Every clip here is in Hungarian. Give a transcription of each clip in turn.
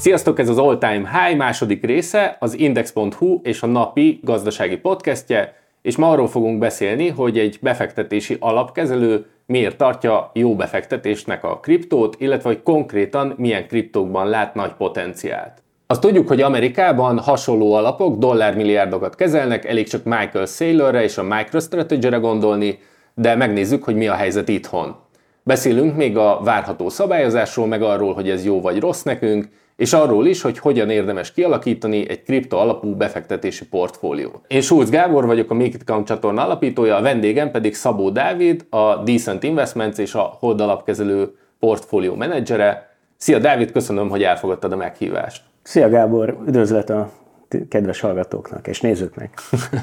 Sziasztok, ez az All Time High második része, az Index.hu és a napi gazdasági podcastje, és ma arról fogunk beszélni, hogy egy befektetési alapkezelő miért tartja jó befektetésnek a kriptót, illetve hogy konkrétan milyen kriptókban lát nagy potenciált. Azt tudjuk, hogy Amerikában hasonló alapok dollármilliárdokat kezelnek, elég csak Michael Saylorre és a MicroStrategy-re gondolni, de megnézzük, hogy mi a helyzet itthon. Beszélünk még a várható szabályozásról, meg arról, hogy ez jó vagy rossz nekünk, és arról is, hogy hogyan érdemes kialakítani egy kripto alapú befektetési portfóliót. Én Schulz Gábor vagyok, a Make It Count csatorna alapítója, a vendégem pedig Szabó Dávid, a Decent Investments és a Hold alapkezelő portfólió menedzsere. Szia Dávid, köszönöm, hogy elfogadtad a meghívást. Szia Gábor, üdvözlet a kedves hallgatóknak és nézőknek.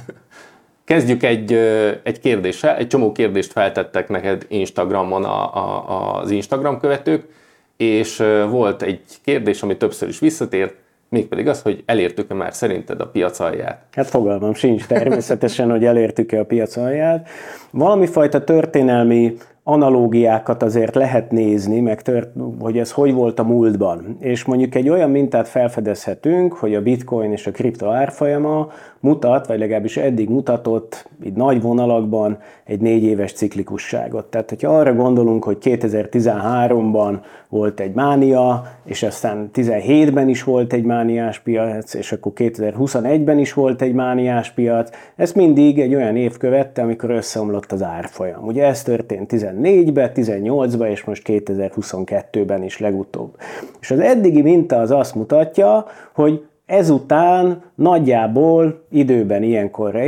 Kezdjük egy kérdéssel, egy csomó kérdést feltettek neked Instagramon az Instagram követők, és volt egy kérdés, ami többször is visszatért, mégpedig az, hogy elértük-e már szerinted a piac alját? Hát fogalmam sincs természetesen, hogy elértük-e a piac alját. Valami fajta történelmi analógiákat azért lehet nézni, meg hogy ez hogy volt a múltban. És mondjuk egy olyan mintát felfedezhetünk, hogy a bitcoin és a kripto árfolyama mutat, vagy legalábbis eddig mutatott, így nagy vonalakban egy 4 éves ciklikusságot. Tehát, hogyha arra gondolunk, hogy 2013-ban volt egy mánia, és aztán 2017-ben is volt egy mániás piac, és akkor 2021-ben is volt egy mániás piac, ez mindig egy olyan év követte, amikor összeomlott az árfolyam. Ugye ez történt 14-ben, 18-ban, és most 2022-ben is legutóbb. És az eddigi minta az azt mutatja, hogy ezután nagyjából időben ilyenkorra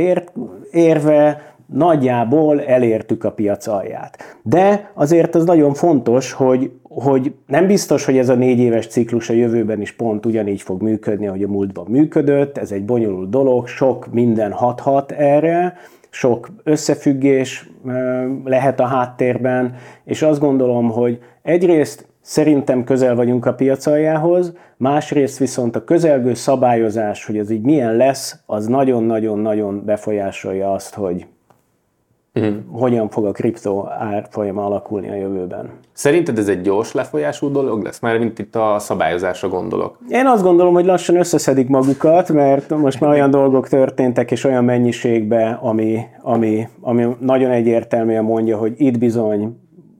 érve nagyjából elértük a piac alját. De azért az nagyon fontos, hogy nem biztos, hogy ez a 4 éves ciklus a jövőben is pont ugyanígy fog működni, ahogy a múltban működött. Ez egy bonyolult dolog, sok minden hathat erre, sok összefüggés lehet a háttérben, és azt gondolom, hogy egyrészt szerintem közel vagyunk a piac aljához, másrészt viszont a közelgő szabályozás, hogy ez így milyen lesz, az nagyon-nagyon-nagyon befolyásolja azt, hogy hogyan fog a kriptó árfolyama alakulni a jövőben. Szerinted ez egy gyors lefolyású dolog lesz? Már mint itt a szabályozásra gondolok. Én azt gondolom, hogy lassan összeszedik magukat, mert most már olyan dolgok történtek, és olyan mennyiségben, ami nagyon egyértelműen mondja, hogy itt bizony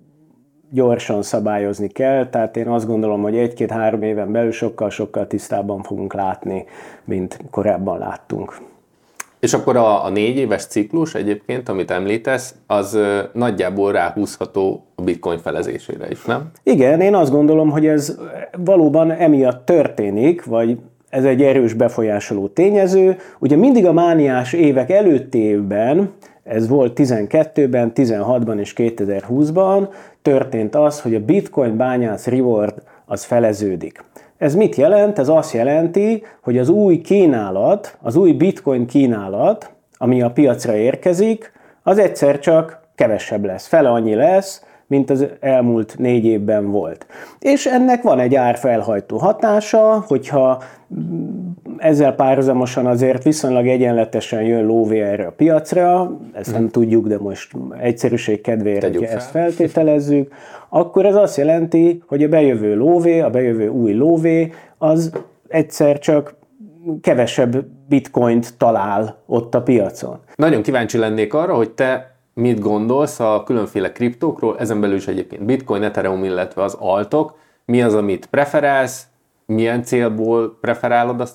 gyorsan szabályozni kell, tehát én azt gondolom, hogy 1-2-3 éven belül sokkal tisztábban fogunk látni, mint korábban láttunk. És akkor a 4 éves ciklus egyébként, amit említesz, az nagyjából ráhúzható a bitcoin felezésére is, nem? Igen, én azt gondolom, hogy ez valóban emiatt történik, vagy ez egy erős befolyásoló tényező. Ugye mindig a mániás évek előtti évben, ez volt 12-ben, 16-ban és 2020-ban, történt az, hogy a bitcoin bányász reward az feleződik. Ez mit jelent? Ez azt jelenti, hogy az új kínálat, az új bitcoin kínálat, ami a piacra érkezik, az egyszer csak kevesebb lesz, fele annyi lesz, mint az elmúlt 4 évben volt. És ennek van egy árfelhajtó hatása, hogyha ezzel párhuzamosan azért viszonylag egyenletesen jön lóvé erre a piacra, ezt nem tudjuk, de most egyszerűség kedvéért, hogyha ezt feltételezzük, akkor ez azt jelenti, hogy a bejövő lóvé, a bejövő új lóvé, az egyszer csak kevesebb bitcoint talál ott a piacon. Nagyon kíváncsi lennék arra, hogy te mit gondolsz a különféle kriptókról, ezen belül is egyébként Bitcoin, Ethereum, illetve az altok. Mi az, amit preferálsz, milyen célból preferálod azt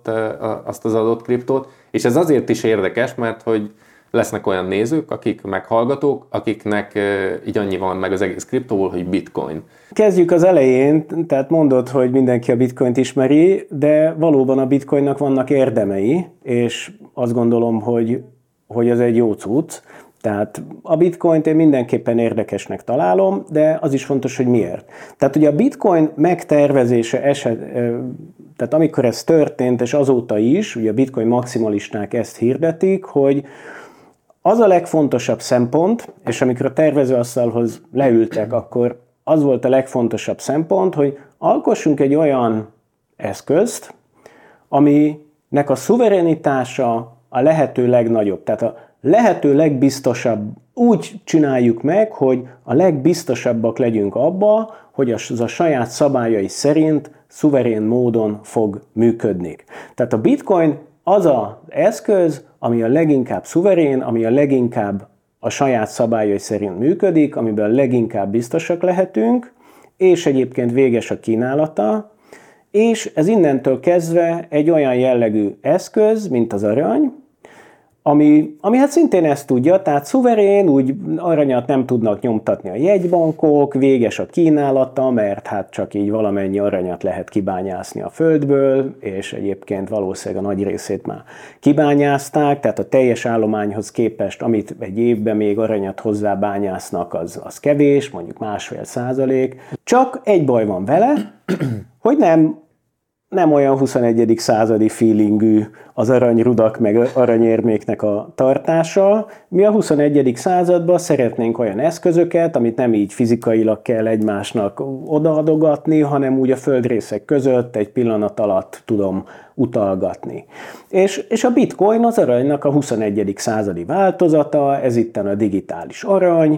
az adott kriptót, és ez azért is érdekes, mert hogy lesznek olyan nézők, meghallgatók, akiknek így annyi van meg az egész kriptóból, hogy Bitcoin. Kezdjük az elején, tehát mondod, hogy mindenki a Bitcoint ismeri, de valóban a Bitcoinnak vannak érdemei, és azt gondolom, hogy ez egy jó cucc. Tehát a bitcoint én mindenképpen érdekesnek találom, de az is fontos, hogy miért. Tehát ugye a bitcoin megtervezése tehát amikor ez történt, és azóta is, ugye a bitcoin maximalisták ezt hirdetik, hogy az a legfontosabb szempont, és amikor a tervezőasztalhoz leültek, akkor az volt a legfontosabb szempont, hogy alkossunk egy olyan eszközt, aminek a szuverenitása a lehető legnagyobb. Tehát a lehető legbiztosabb úgy csináljuk meg, hogy a legbiztosabbak legyünk abba, hogy az a saját szabályai szerint szuverén módon fog működni. Tehát a Bitcoin az az eszköz, ami a leginkább szuverén, ami a leginkább a saját szabályai szerint működik, amiben a leginkább biztosak lehetünk, és egyébként véges a kínálata, és ez innentől kezdve egy olyan jellegű eszköz, mint az arany, ami hát szintén ezt tudja, tehát szuverén, úgy aranyat nem tudnak nyomtatni a jegybankok, véges a kínálata, mert hát csak így valamennyi aranyat lehet kibányászni a földből, és egyébként valószínűleg a nagy részét már kibányázták, tehát a teljes állományhoz képest, amit egy évben még aranyat hozzábányásznak, az kevés, mondjuk 1,5%. Csak egy baj van vele, hogy nem olyan 21. századi feelingű az aranyrudak meg aranyérméknek a tartása. Mi a 21. században szeretnénk olyan eszközöket, amit nem így fizikailag kell egymásnak odaadogatni, hanem úgy a földrészek között egy pillanat alatt tudom utalgatni. És a Bitcoin az aranynak a 21. századi változata, ez itten a digitális arany,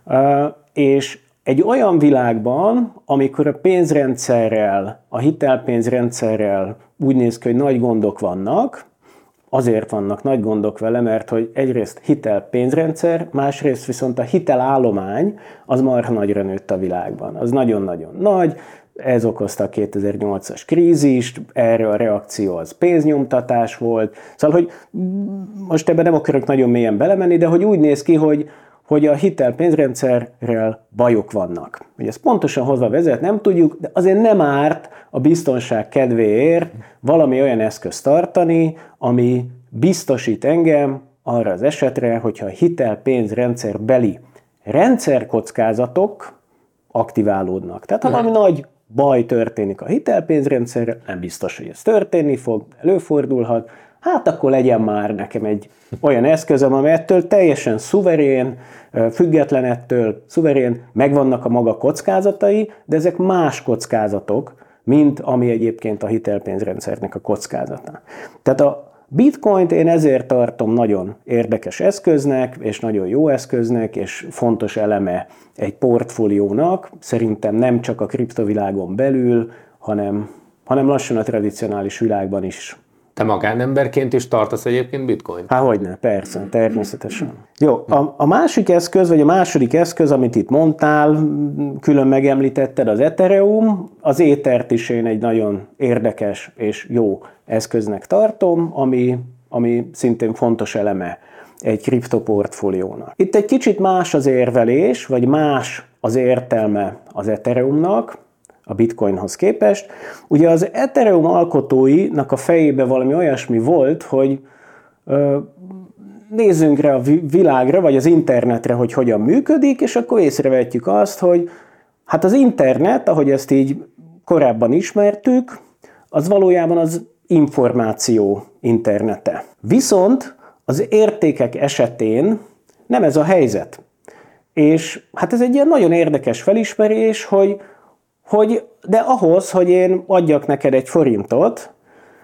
és egy olyan világban, amikor a pénzrendszerrel, a hitelpénzrendszerrel úgy néz ki, hogy nagy gondok vannak, azért vannak nagy gondok vele, mert hogy egyrészt hitelpénzrendszer, másrészt viszont a hitelállomány az marha nagyra nőtt a világban. Az nagyon-nagyon nagy, ez okozta a 2008-as krízist, erre a reakció az pénznyomtatás volt. Szóval, hogy most ebben nem akarok nagyon mélyen belemenni, de hogy úgy néz ki, hogy a hitelpénzrendszerrel bajok vannak. Hogy ez pontosan hozva vezet, nem tudjuk, de azért nem árt a biztonság kedvéért valami olyan eszközt tartani, ami biztosít engem arra az esetre, hogyha a hitelpénzrendszer beli rendszerkockázatok aktiválódnak. Tehát ha valami nagy baj történik a hitelpénzrendszerrel, nem biztos, hogy ez történni fog, előfordulhat, hát akkor legyen már nekem egy olyan eszközöm, ami ettől teljesen szuverén, független ettől, szuverén, megvannak a maga kockázatai, de ezek más kockázatok, mint ami egyébként a hitelpénzrendszernek a kockázata. Tehát a Bitcoint én ezért tartom nagyon érdekes eszköznek, és nagyon jó eszköznek, és fontos eleme egy portfóliónak, szerintem nem csak a kriptovilágon belül, hanem lassan a tradicionális világban is. Te magánemberként is tartasz egyébként Bitcoin? Há, hogyne, persze, természetesen. Jó, a másik eszköz, vagy a második eszköz, amit itt mondtál, külön megemlítetted, az Ethereum. Az Ethert is én egy nagyon érdekes és jó eszköznek tartom, ami szintén fontos eleme egy kriptoportfóliónak. Itt egy kicsit más az érvelés, vagy más az értelme az Ethereumnak, a Bitcoinhoz képest. Ugye az Ethereum alkotóinak a fejében valami olyasmi volt, hogy nézzünk rá a világra, vagy az internetre, hogy hogyan működik, és akkor észrevetjük azt, hogy hát az internet, ahogy ezt így korábban ismertük, az valójában az információ internete. Viszont az értékek esetén nem ez a helyzet. És hát ez egy ilyen nagyon érdekes felismerés, de ahhoz, hogy én adjak neked egy forintot,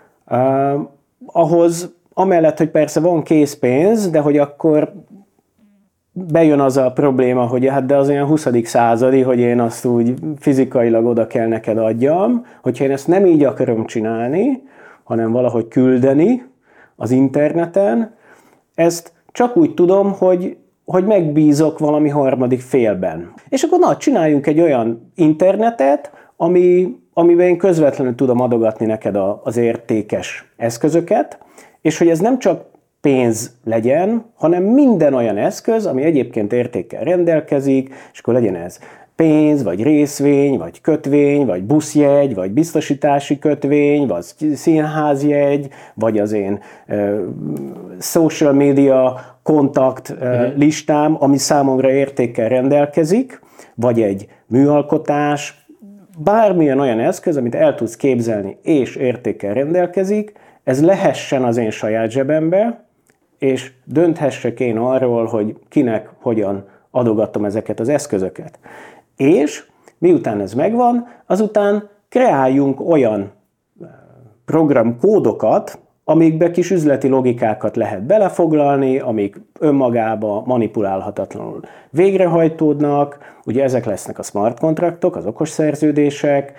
ahhoz amellett, hogy persze van készpénz, de hogy akkor bejön az a probléma, hogy hát de az olyan 20. századi, hogy én azt úgy fizikailag oda kell neked adjam, hogyha én ezt nem így akarom csinálni, hanem valahogy küldeni az interneten, ezt csak úgy tudom, hogy megbízok valami harmadik félben. És akkor csináljunk egy olyan internetet, amiben én közvetlenül tudom adogatni neked az értékes eszközöket, és hogy ez nem csak pénz legyen, hanem minden olyan eszköz, ami egyébként értékkel rendelkezik, és akkor legyen ez pénz, vagy részvény, vagy kötvény, vagy buszjegy, vagy biztosítási kötvény, vagy színházjegy, vagy az én social media kontakt listám, ami számomra értékkel rendelkezik, vagy egy műalkotás, bármilyen olyan eszköz, amit el tudsz képzelni és értékkel rendelkezik, ez lehessen az én saját zsebembe, és dönthessek én arról, hogy kinek, hogyan adogatom ezeket az eszközöket. És miután ez megvan, azután kreáljunk olyan programkódokat, amikbe kis üzleti logikákat lehet belefoglalni, amik önmagába manipulálhatatlanul végrehajtódnak, ugye ezek lesznek a smart kontraktok, az okos szerződések,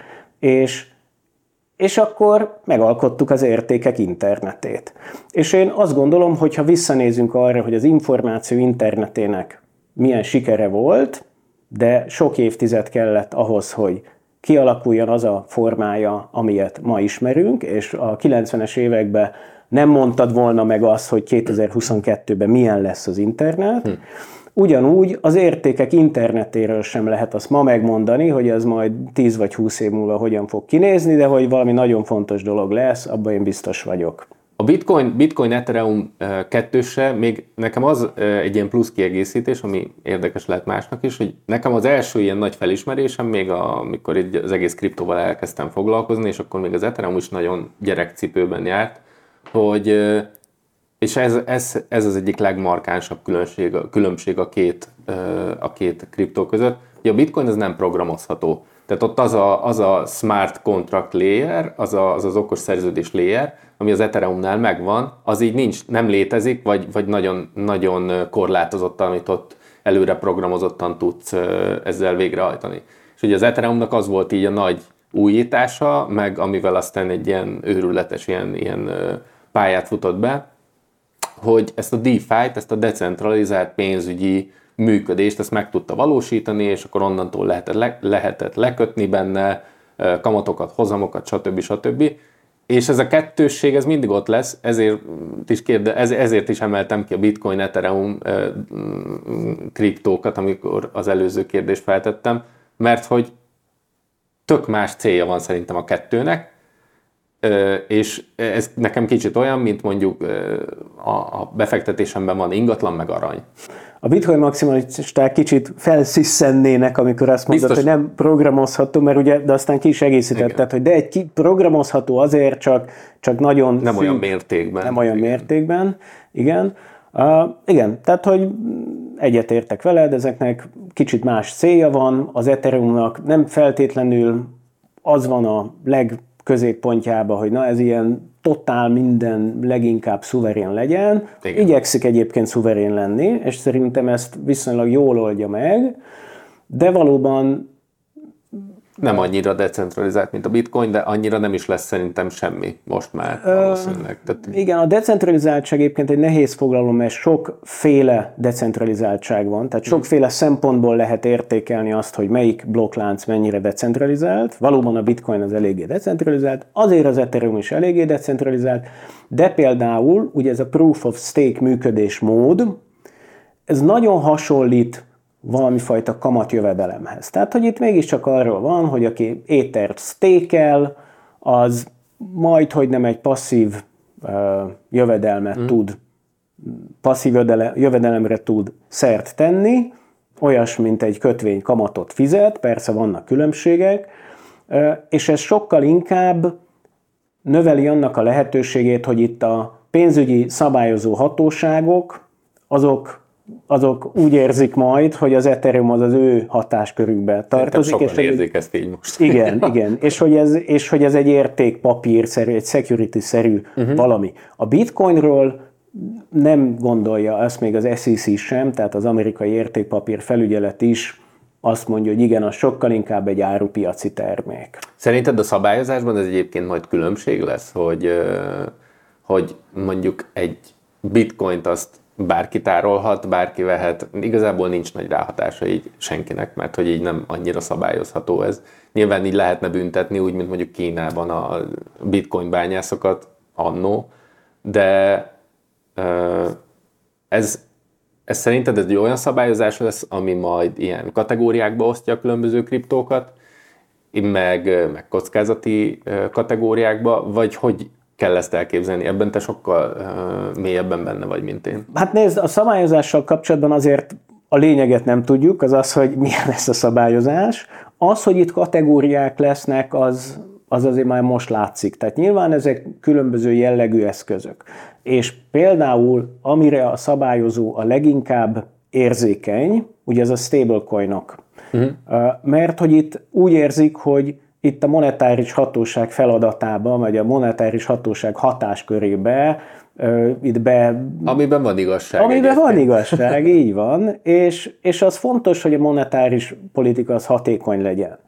és akkor megalkottuk az értékek internetét. És én azt gondolom, hogy ha visszanézünk arra, hogy az információ internetének milyen sikere volt, de sok évtized kellett ahhoz, hogy kialakuljon az a formája, amilyet ma ismerünk, és a 90-es években nem mondtad volna meg azt, hogy 2022-ben milyen lesz az internet. Ugyanúgy az értékek internetéről sem lehet azt ma megmondani, hogy ez majd 10 vagy 20 év múlva hogyan fog kinézni, de hogy valami nagyon fontos dolog lesz, abban én biztos vagyok. A Bitcoin Ethereum kettőse még nekem az egy ilyen plusz kiegészítés, ami érdekes lehet másnak is, hogy nekem az első ilyen nagy felismerésem még amikor az egész kriptóval elkezdtem foglalkozni, és akkor még az Ethereum is nagyon gyerekcipőben járt, hogy és ez az egyik legmarkánsabb különbség a két kriptó között, hogy a Bitcoin az nem programozható. Tehát ott az a smart contract layer, az okos szerződés layer, ami az Ethereumnál megvan, az így nem létezik, vagy nagyon, nagyon korlátozottan, amit ott előre programozottan tudsz ezzel végrehajtani. És ugye az Ethereumnak az volt így a nagy újítása, meg amivel aztán egy ilyen őrületes ilyen pályát futott be, hogy ezt a DeFi-t, ezt a decentralizált pénzügyi működést, ezt meg tudta valósítani, és akkor onnantól lehetett lekötni benne kamatokat, hozamokat, stb. És ez a kettősség, ez mindig ott lesz, ezért is emeltem ki a Bitcoin, Ethereum kriptókat, amikor az előző kérdést feltettem, mert hogy tök más célja van szerintem a kettőnek, és ez nekem kicsit olyan, mint mondjuk a befektetésemben van ingatlan meg arany. A Bitcoin maximalisták kicsit felszisszennének, amikor azt mondod, hogy nem programozható, mert ugye, de aztán ki is egészítetted, hogy de egy programozható azért, csak nagyon nem olyan mértékben. Nem olyan mértékben, igen. Igen, tehát, hogy egyetértek veled, ezeknek kicsit más célja van, az Ethereumnak nem feltétlenül az van a legközéppontjában, hogy na ez ilyen totál minden leginkább szuverén legyen. Igen. Igyekszik egyébként szuverén lenni, és szerintem ezt viszonylag jól oldja meg, de valóban nem annyira decentralizált, mint a Bitcoin, de annyira nem is lesz szerintem semmi most már valószínűleg. Igen, a decentralizáltság egyébként egy nehéz fogalom, mert sokféle decentralizáltság van, tehát sokféle szempontból lehet értékelni azt, hogy melyik blokklánc mennyire decentralizált. Valóban a Bitcoin az eléggé decentralizált, azért az Ethereum is eléggé decentralizált, de például ugye ez a Proof of Stake működésmód, ez nagyon hasonlít valamifajta kamatjövedelemhez. Tehát, hogy itt mégiscsak arról van, hogy aki étert stake-el, az majd, hogy nem egy passzív jövedelmet tud, passzív jövedelemre tud szert tenni, olyas, mint egy kötvény kamatot fizet, persze vannak különbségek, és ez sokkal inkább növeli annak a lehetőségét, hogy itt a pénzügyi szabályozó hatóságok, azok úgy érzik majd, hogy az Ethereum az ő hatáskörükbe tartozik. Sokan érzik ezt így most. Igen. És hogy ez egy értékpapírszerű, egy security-szerű valami. A Bitcoinról nem gondolja ezt még az SEC sem, tehát az amerikai értékpapír felügyelet is azt mondja, hogy igen, az sokkal inkább egy árupiaci termék. Szerinted a szabályozásban ez egyébként majd különbség lesz, hogy mondjuk egy Bitcoint azt bárki tárolhat, bárki vehet, igazából nincs nagy ráhatása így senkinek, mert hogy így nem annyira szabályozható ez. Nyilván így lehetne büntetni, úgy, mint mondjuk Kínában a bitcoin bányászokat annó, de ez szerinted egy olyan szabályozás lesz, ami majd ilyen kategóriákba osztja a különböző kriptókat, meg kockázati kategóriákba, vagy hogy kell ezt elképzelni? Ebben te sokkal mélyebben benne vagy, mint én. Hát nézd, a szabályozással kapcsolatban azért a lényeget nem tudjuk, az, hogy milyen lesz a szabályozás. Az, hogy itt kategóriák lesznek, az azért már most látszik. Tehát nyilván ezek különböző jellegű eszközök. És például, amire a szabályozó a leginkább érzékeny, ugye ez a stablecoinok. Mert hogy itt úgy érzik, hogy itt a monetáris hatóság feladatába, vagy a monetáris hatóság hatáskörébe amiben van igazság. Amiben van igazság, így van, és az fontos, hogy a monetáris politika az hatékony legyen.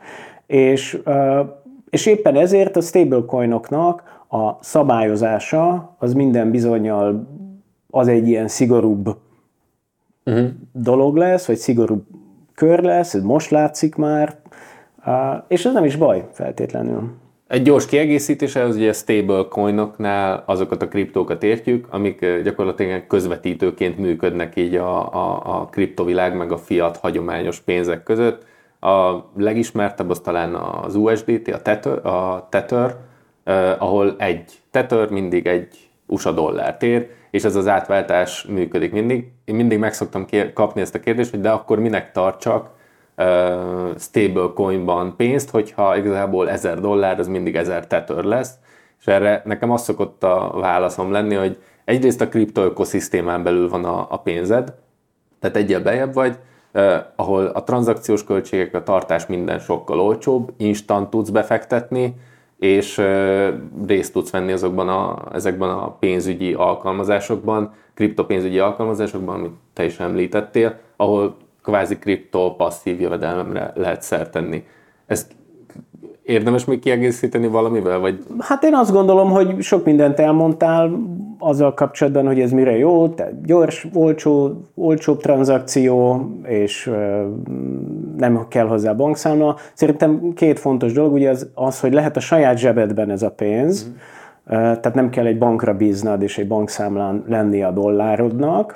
És éppen ezért a stablecoinoknak a szabályozása az minden bizonnyal az egy ilyen szigorúbb dolog lesz, vagy szigorúbb kör lesz, ez most látszik már, és ez nem is baj feltétlenül. Egy gyors kiegészítés, az ugye a stablecoinoknál azokat a kriptókat értjük, amik gyakorlatilag közvetítőként működnek így a kriptovilág meg a fiat hagyományos pénzek között. A legismertebb az talán az USDT, a Tether, ahol egy Tether mindig egy USA dollárt ér, és ez az átváltás működik mindig. Én mindig meg szoktam kapni ezt a kérdést, hogy de akkor minek tartsak stablecoinban pénzt, hogyha igazából $1000 az mindig 1000 Tether lesz, és erre nekem az szokott a válaszom lenni, hogy egyrészt a kriptoökoszisztémán belül van a pénzed, tehát egyel bejebb vagy, ahol a tranzakciós költségek, a tartás minden sokkal olcsóbb, instant tudsz befektetni, és részt tudsz venni ezekben a pénzügyi alkalmazásokban, kriptopénzügyi alkalmazásokban, amit te is említettél, ahol kvázi kripto passzív jövedelemre lehet szert tenni. Ezt érdemes még kiegészíteni valamivel? Vagy? Hát én azt gondolom, hogy sok mindent elmondtál azzal kapcsolatban, hogy ez mire jó, tehát gyors, olcsóbb tranzakció, és nem kell hozzá bankszámla. Szerintem két fontos dolog, ugye az, hogy lehet a saját zsebedben ez a pénz, tehát nem kell egy bankra bíznad és egy bankszámlán lenni a dollárodnak,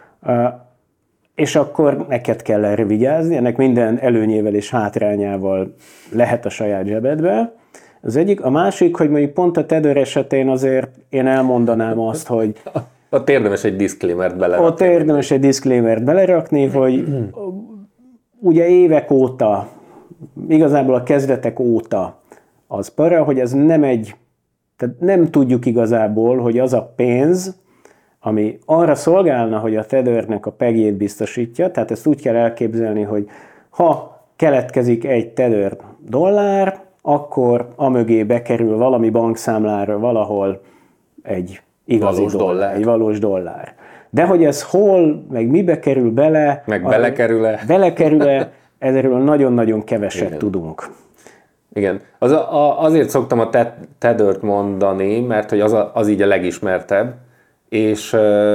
és akkor neked kell erre vigyázni, ennek minden előnyével és hátrányával lehet a saját zsebedbe. Az egyik. A másik, hogy mondjuk pont a Tether esetén azért én elmondanám azt, hogy... Ott érdemes egy disclaimert belerakni. Hogy ugye évek óta, igazából a kezdetek óta az para, hogy ez tehát nem tudjuk igazából, hogy az a pénz, ami arra szolgálna, hogy a Tethernek a pegjét biztosítja, tehát ezt úgy kell elképzelni, hogy ha keletkezik egy Tether dollár, akkor amögé bekerül valami bankszámlára valahol egy igazi dollár, egy valós dollár. De hogy ez hol, meg mibe kerül bele, meg belekerül-e, erről nagyon-nagyon keveset tudunk. Igen. Azért szoktam a Tethert mondani, mert hogy az így a legismertebb, és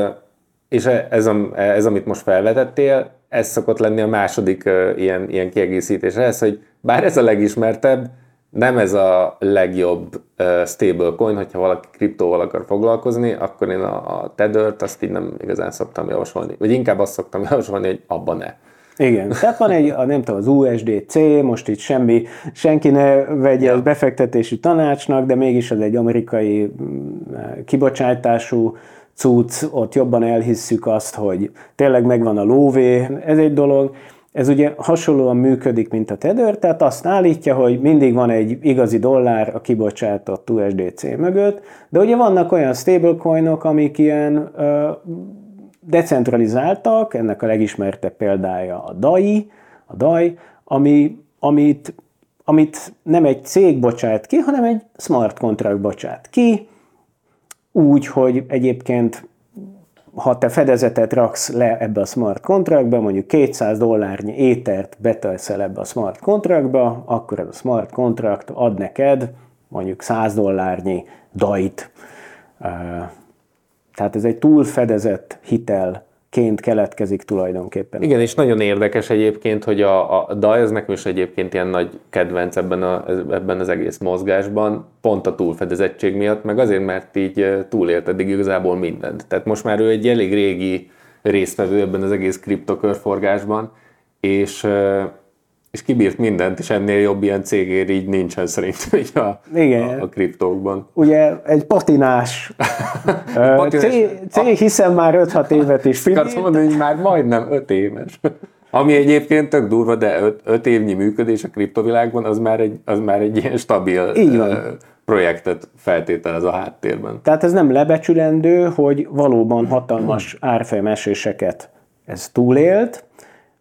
ez, amit most felvetettél, ez szokott lenni a második ilyen kiegészítés. Ez, hogy bár ez a legismertebb, nem ez a legjobb stablecoin, hogyha valaki kriptóval akar foglalkozni, akkor én a Tethert azt így nem igazán szoktam javasolni. Vagy inkább azt szoktam javasolni, hogy abban ne. Igen, tehát van nem tudom, az USDC, most itt senki ne vegye ezt befektetési tanácsnak, de mégis az egy amerikai kibocsátású cucc, ott jobban elhisszük azt, hogy tényleg megvan a lóvé, ez egy dolog. Ez ugye hasonlóan működik, mint a Tether, tehát azt állítja, hogy mindig van egy igazi dollár a kibocsátott USDC mögött, de ugye vannak olyan stablecoinok, amik ilyen decentralizáltak, ennek a legismertebb példája a DAI, amit nem egy cég bocsát ki, hanem egy smart contract bocsát ki, úgy, hogy egyébként ha te fedezetet raksz le ebbe a smart contractbe, mondjuk $200 étert betölszel ebbe a smart contractba, akkor ez a smart contract ad neked mondjuk $100 DAI-t. Tehát ez egy túlfedezett hitelként keletkezik tulajdonképpen. Igen, és nagyon érdekes egyébként, hogy a DAI az nekem is egyébként ilyen nagy kedvenc ebben az egész mozgásban, pont a túlfedezettség miatt, meg azért, mert így túlélt eddig igazából mindent. Tehát most már ő egy elég régi résztvevő ebben az egész kriptokörforgásban, és kibírt mindent, és ennél jobb ilyen cégér így nincsen szerintem így a kriptókban. Ugye egy patinás cég, hiszen már 5-6 évet is figyelt. Azt mondani, hogy már majdnem 5 éves. Ami egyébként tök durva, de 5 évnyi működés a kriptovilágban, az már egy ilyen stabil projektet feltételez a háttérben. Tehát ez nem lebecsülendő, hogy valóban hatalmas árfolyam eséseket ez túlélt.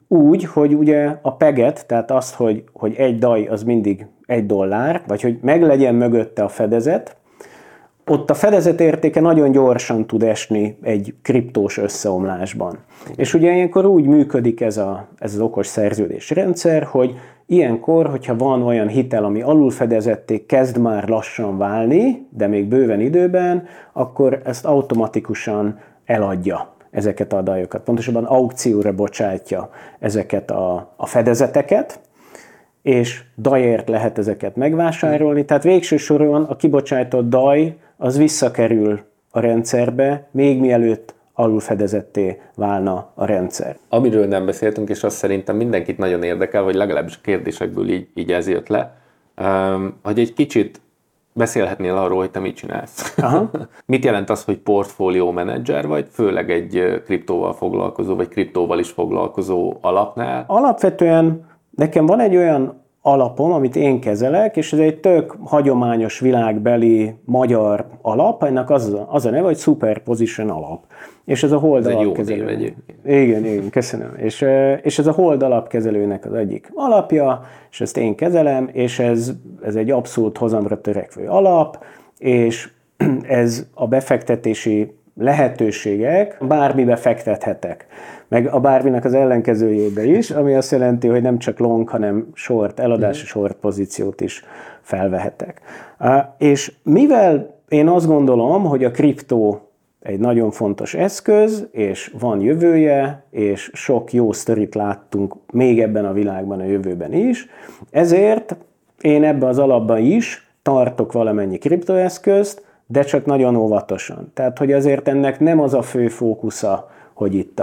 úgy, hogy ugye a peget, tehát azt, hogy egy daj az mindig $1, vagy hogy meglegyen mögötte a fedezet, ott a fedezet értéke nagyon gyorsan tud esni egy kriptós összeomlásban. És ugye ilyenkor úgy működik ez az okos szerződésrendszer, hogy ilyenkor, hogyha van olyan hitel, ami alulfedezetté kezd már lassan válni, de még bőven időben, akkor ezt automatikusan eladja ezeket a dajokat. Pontosabban aukcióra bocsátja ezeket a fedezeteket, és dajért lehet ezeket megvásárolni. Tehát végső soron a kibocsátott daj az visszakerül a rendszerbe, még mielőtt alulfedezetté válna a rendszer. Amiről nem beszéltünk, és azt szerintem mindenkit nagyon érdekel, vagy legalábbis a kérdésekből így ez jött le, hogy egy kicsit beszélhetnél arról, hogy te mit csinálsz. Aha. Mit jelent az, hogy portfólió menedzser vagy, főleg egy kriptóval foglalkozó, vagy kriptóval is foglalkozó alapnál? Alapvetően nekem van egy olyan alapom, amit én kezelek, és ez egy tök hagyományos világbeli magyar alap, ennek az a neve, hogy Superposition alap. És ez a Hold alapkezelő. Igen, köszönöm. És ez a Hold alapkezelőnek az egyik alapja, és ezt én kezelem, és ez egy abszolút hozamra törekvő alap, és ez a befektetési lehetőségek, bármibe fektethetek. Meg a bárminek az ellenkezőjébe is, ami azt jelenti, hogy nem csak long, hanem short, eladási short pozíciót is felvehetek. És mivel én azt gondolom, hogy a kriptó egy nagyon fontos eszköz, és van jövője, és sok jó sztorit láttunk még ebben a világban a jövőben is, ezért én ebbe az alapban is tartok valamennyi kriptoeszközt, de csak nagyon óvatosan. Tehát, hogy azért ennek nem az a fő fókusza, hogy itt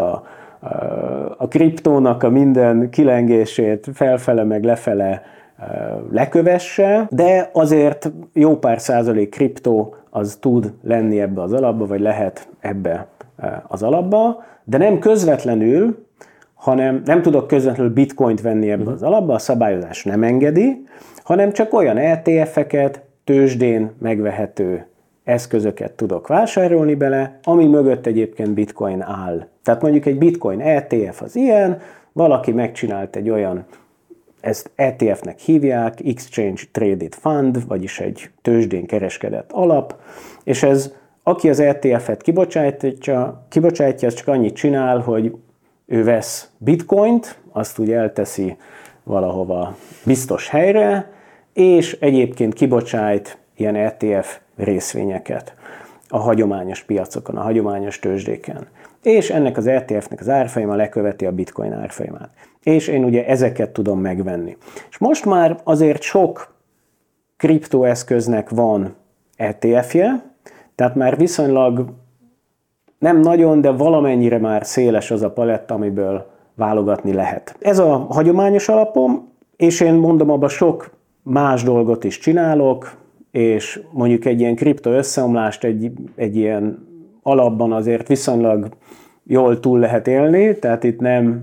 a kriptónak a minden kilengését felfele meg lefele lekövesse, de azért jó pár százalék kriptó az tud lenni ebbe az alapba, vagy lehet ebbe az alapba, de nem közvetlenül, hanem nem tudok közvetlenül bitcoint venni ebbe az alapba, a szabályozás nem engedi, hanem csak olyan ETF-eket, tőzsdén megvehető eszközöket tudok vásárolni bele, ami mögött egyébként bitcoin áll. Tehát mondjuk egy bitcoin ETF az ilyen, valaki megcsinált egy olyan, ezt ETF-nek hívják, Exchange Traded Fund, vagyis egy tőzsdén kereskedett alap, és ez, aki az ETF-et kibocsátja, az csak annyit csinál, hogy ő vesz bitcoint, azt úgy elteszi valahova biztos helyre, és egyébként kibocsát ilyen ETF részvényeket a hagyományos piacokon, a hagyományos tőzsdéken. És ennek az ETF-nek az árfolyama leköveti a bitcoin árfolyamát. És én ugye ezeket tudom megvenni. És most már azért sok kriptoeszköznek van ETF-je, tehát már viszonylag nem nagyon, de valamennyire már széles az a paletta, amiből válogatni lehet. Ez a hagyományos alapom, és én mondom, abban sok más dolgot is csinálok, és mondjuk egy ilyen kripto összeomlást egy ilyen alapban azért viszonylag jól túl lehet élni, tehát itt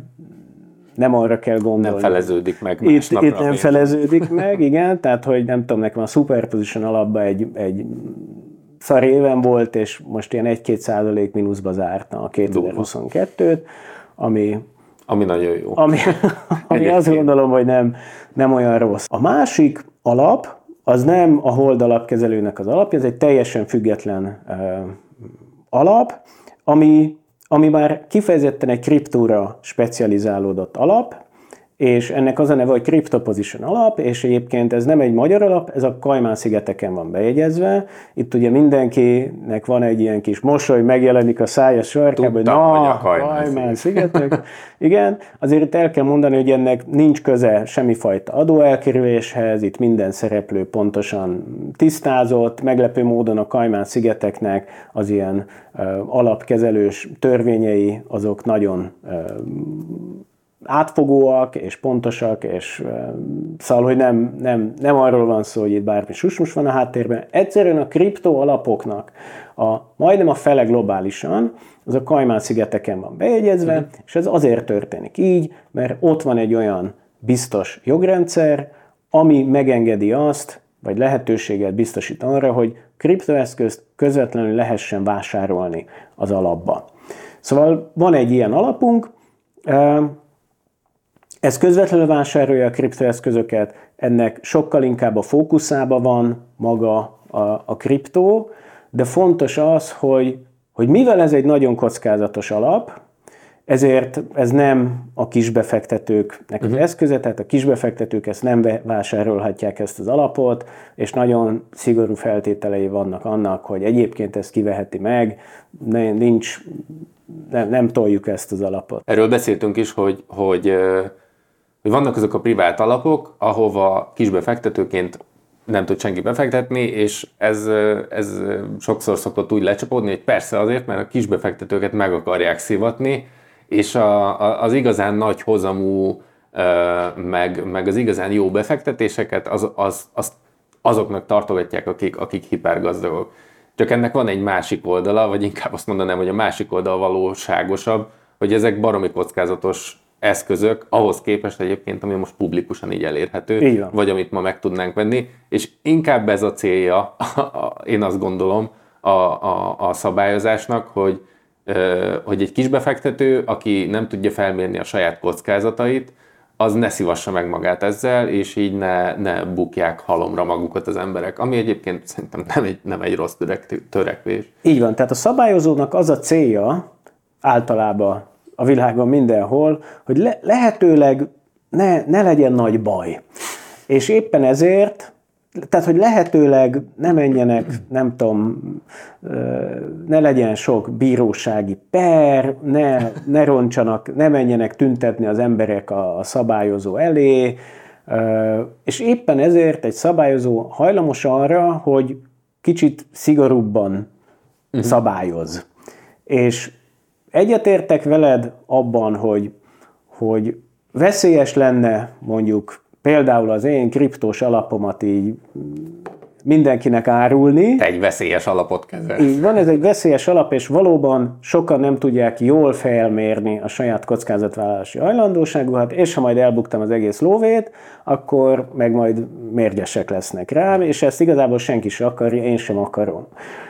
nem arra kell gondolni. Nem feleződik meg másnapra. Itt nem feleződik meg, igen, tehát hogy nem tudom, nekem a Superposition alapban egy szar éven volt, és most ilyen 1-2% mínuszba zárta a 2022-t, ami nagyon jó. Ami azt gondolom, hogy nem olyan rossz. A másik alap, az nem a Hold alapkezelőnek az alapja, ez egy teljesen független alap, ami már kifejezetten egy kriptóra specializálódott alap, és ennek az a neve, hogy Cryptoposition alap, és egyébként ez nem egy magyar alap, ez a Kajmán-szigeteken van bejegyezve. Itt ugye mindenkinek van egy ilyen kis mosoly, megjelenik a szája sarkában, hogy a Kajmán-szigetek. Igen, azért itt el kell mondani, hogy ennek nincs köze semmifajta adóelkerüléshez, itt minden szereplő pontosan tisztázott, meglepő módon a Kajmán-szigeteknek az ilyen alapkezelős törvényei, azok nagyon átfogóak és pontosak, és szóval, hogy nem arról van szó, hogy itt bármi susmus van a háttérben. Egyszerűen a kripto alapoknak majdnem a fele globálisan, az a Kajmán-szigeteken van bejegyezve, és ez azért történik így, mert ott van egy olyan biztos jogrendszer, ami megengedi azt, vagy lehetőséget biztosít arra, hogy kriptoeszközt közvetlenül lehessen vásárolni az alapba. Szóval van egy ilyen alapunk, Ez közvetlenül vásárolja a kriptoeszközöket, ennek sokkal inkább a fókuszában van maga a kriptó, de fontos az, hogy mivel ez egy nagyon kockázatos alap, ezért ez nem a kisbefektetőknek az eszköze, tehát a kisbefektetők ezt nem vásárolhatják ezt az alapot, és nagyon szigorú feltételei vannak annak, hogy egyébként ezt kiveheti meg, nem toljuk ezt az alapot. Erről beszéltünk is, hogy vannak azok a privát alapok, ahova kisbefektetőként nem tud senki befektetni, és ez sokszor szokott úgy lecsapódni, hogy persze azért, mert a kisbefektetőket meg akarják szivatni, és az igazán nagy hozamú, meg az igazán jó befektetéseket azoknak tartogatják, akik hipergazdagok. Csak ennek van egy másik oldala, vagy inkább azt mondanám, hogy a másik oldal valóságosabb, hogy ezek baromi kockázatos eszközök, ahhoz képest egyébként, ami most publikusan így elérhető, vagy amit ma meg tudnánk venni, és inkább ez a célja, én azt gondolom, a szabályozásnak, hogy egy kisbefektető, aki nem tudja felmérni a saját kockázatait, az ne szívassa meg magát ezzel, és így ne bukják halomra magukat az emberek, ami egyébként szerintem nem egy rossz törekvés. Így van, tehát a szabályozónak az a célja általában a világon mindenhol, hogy lehetőleg ne legyen nagy baj. És éppen ezért, tehát hogy lehetőleg ne menjenek, nem tudom, ne legyen sok bírósági per, ne roncsanak, ne menjenek tüntetni az emberek a szabályozó elé, és éppen ezért egy szabályozó hajlamos arra, hogy kicsit szigorúbban szabályoz. És egyetértek veled abban, hogy veszélyes lenne mondjuk például az én kriptós alapomat így mindenkinek árulni. Te egy veszélyes alapot kezel. Így van, ez egy veszélyes alap, és valóban sokan nem tudják jól felmérni a saját kockázatvállalási hajlandóságukat, és ha majd elbuktam az egész lóvét, akkor meg majd mérgesek lesznek rám, és ezt igazából senki sem akarja, én sem akarom.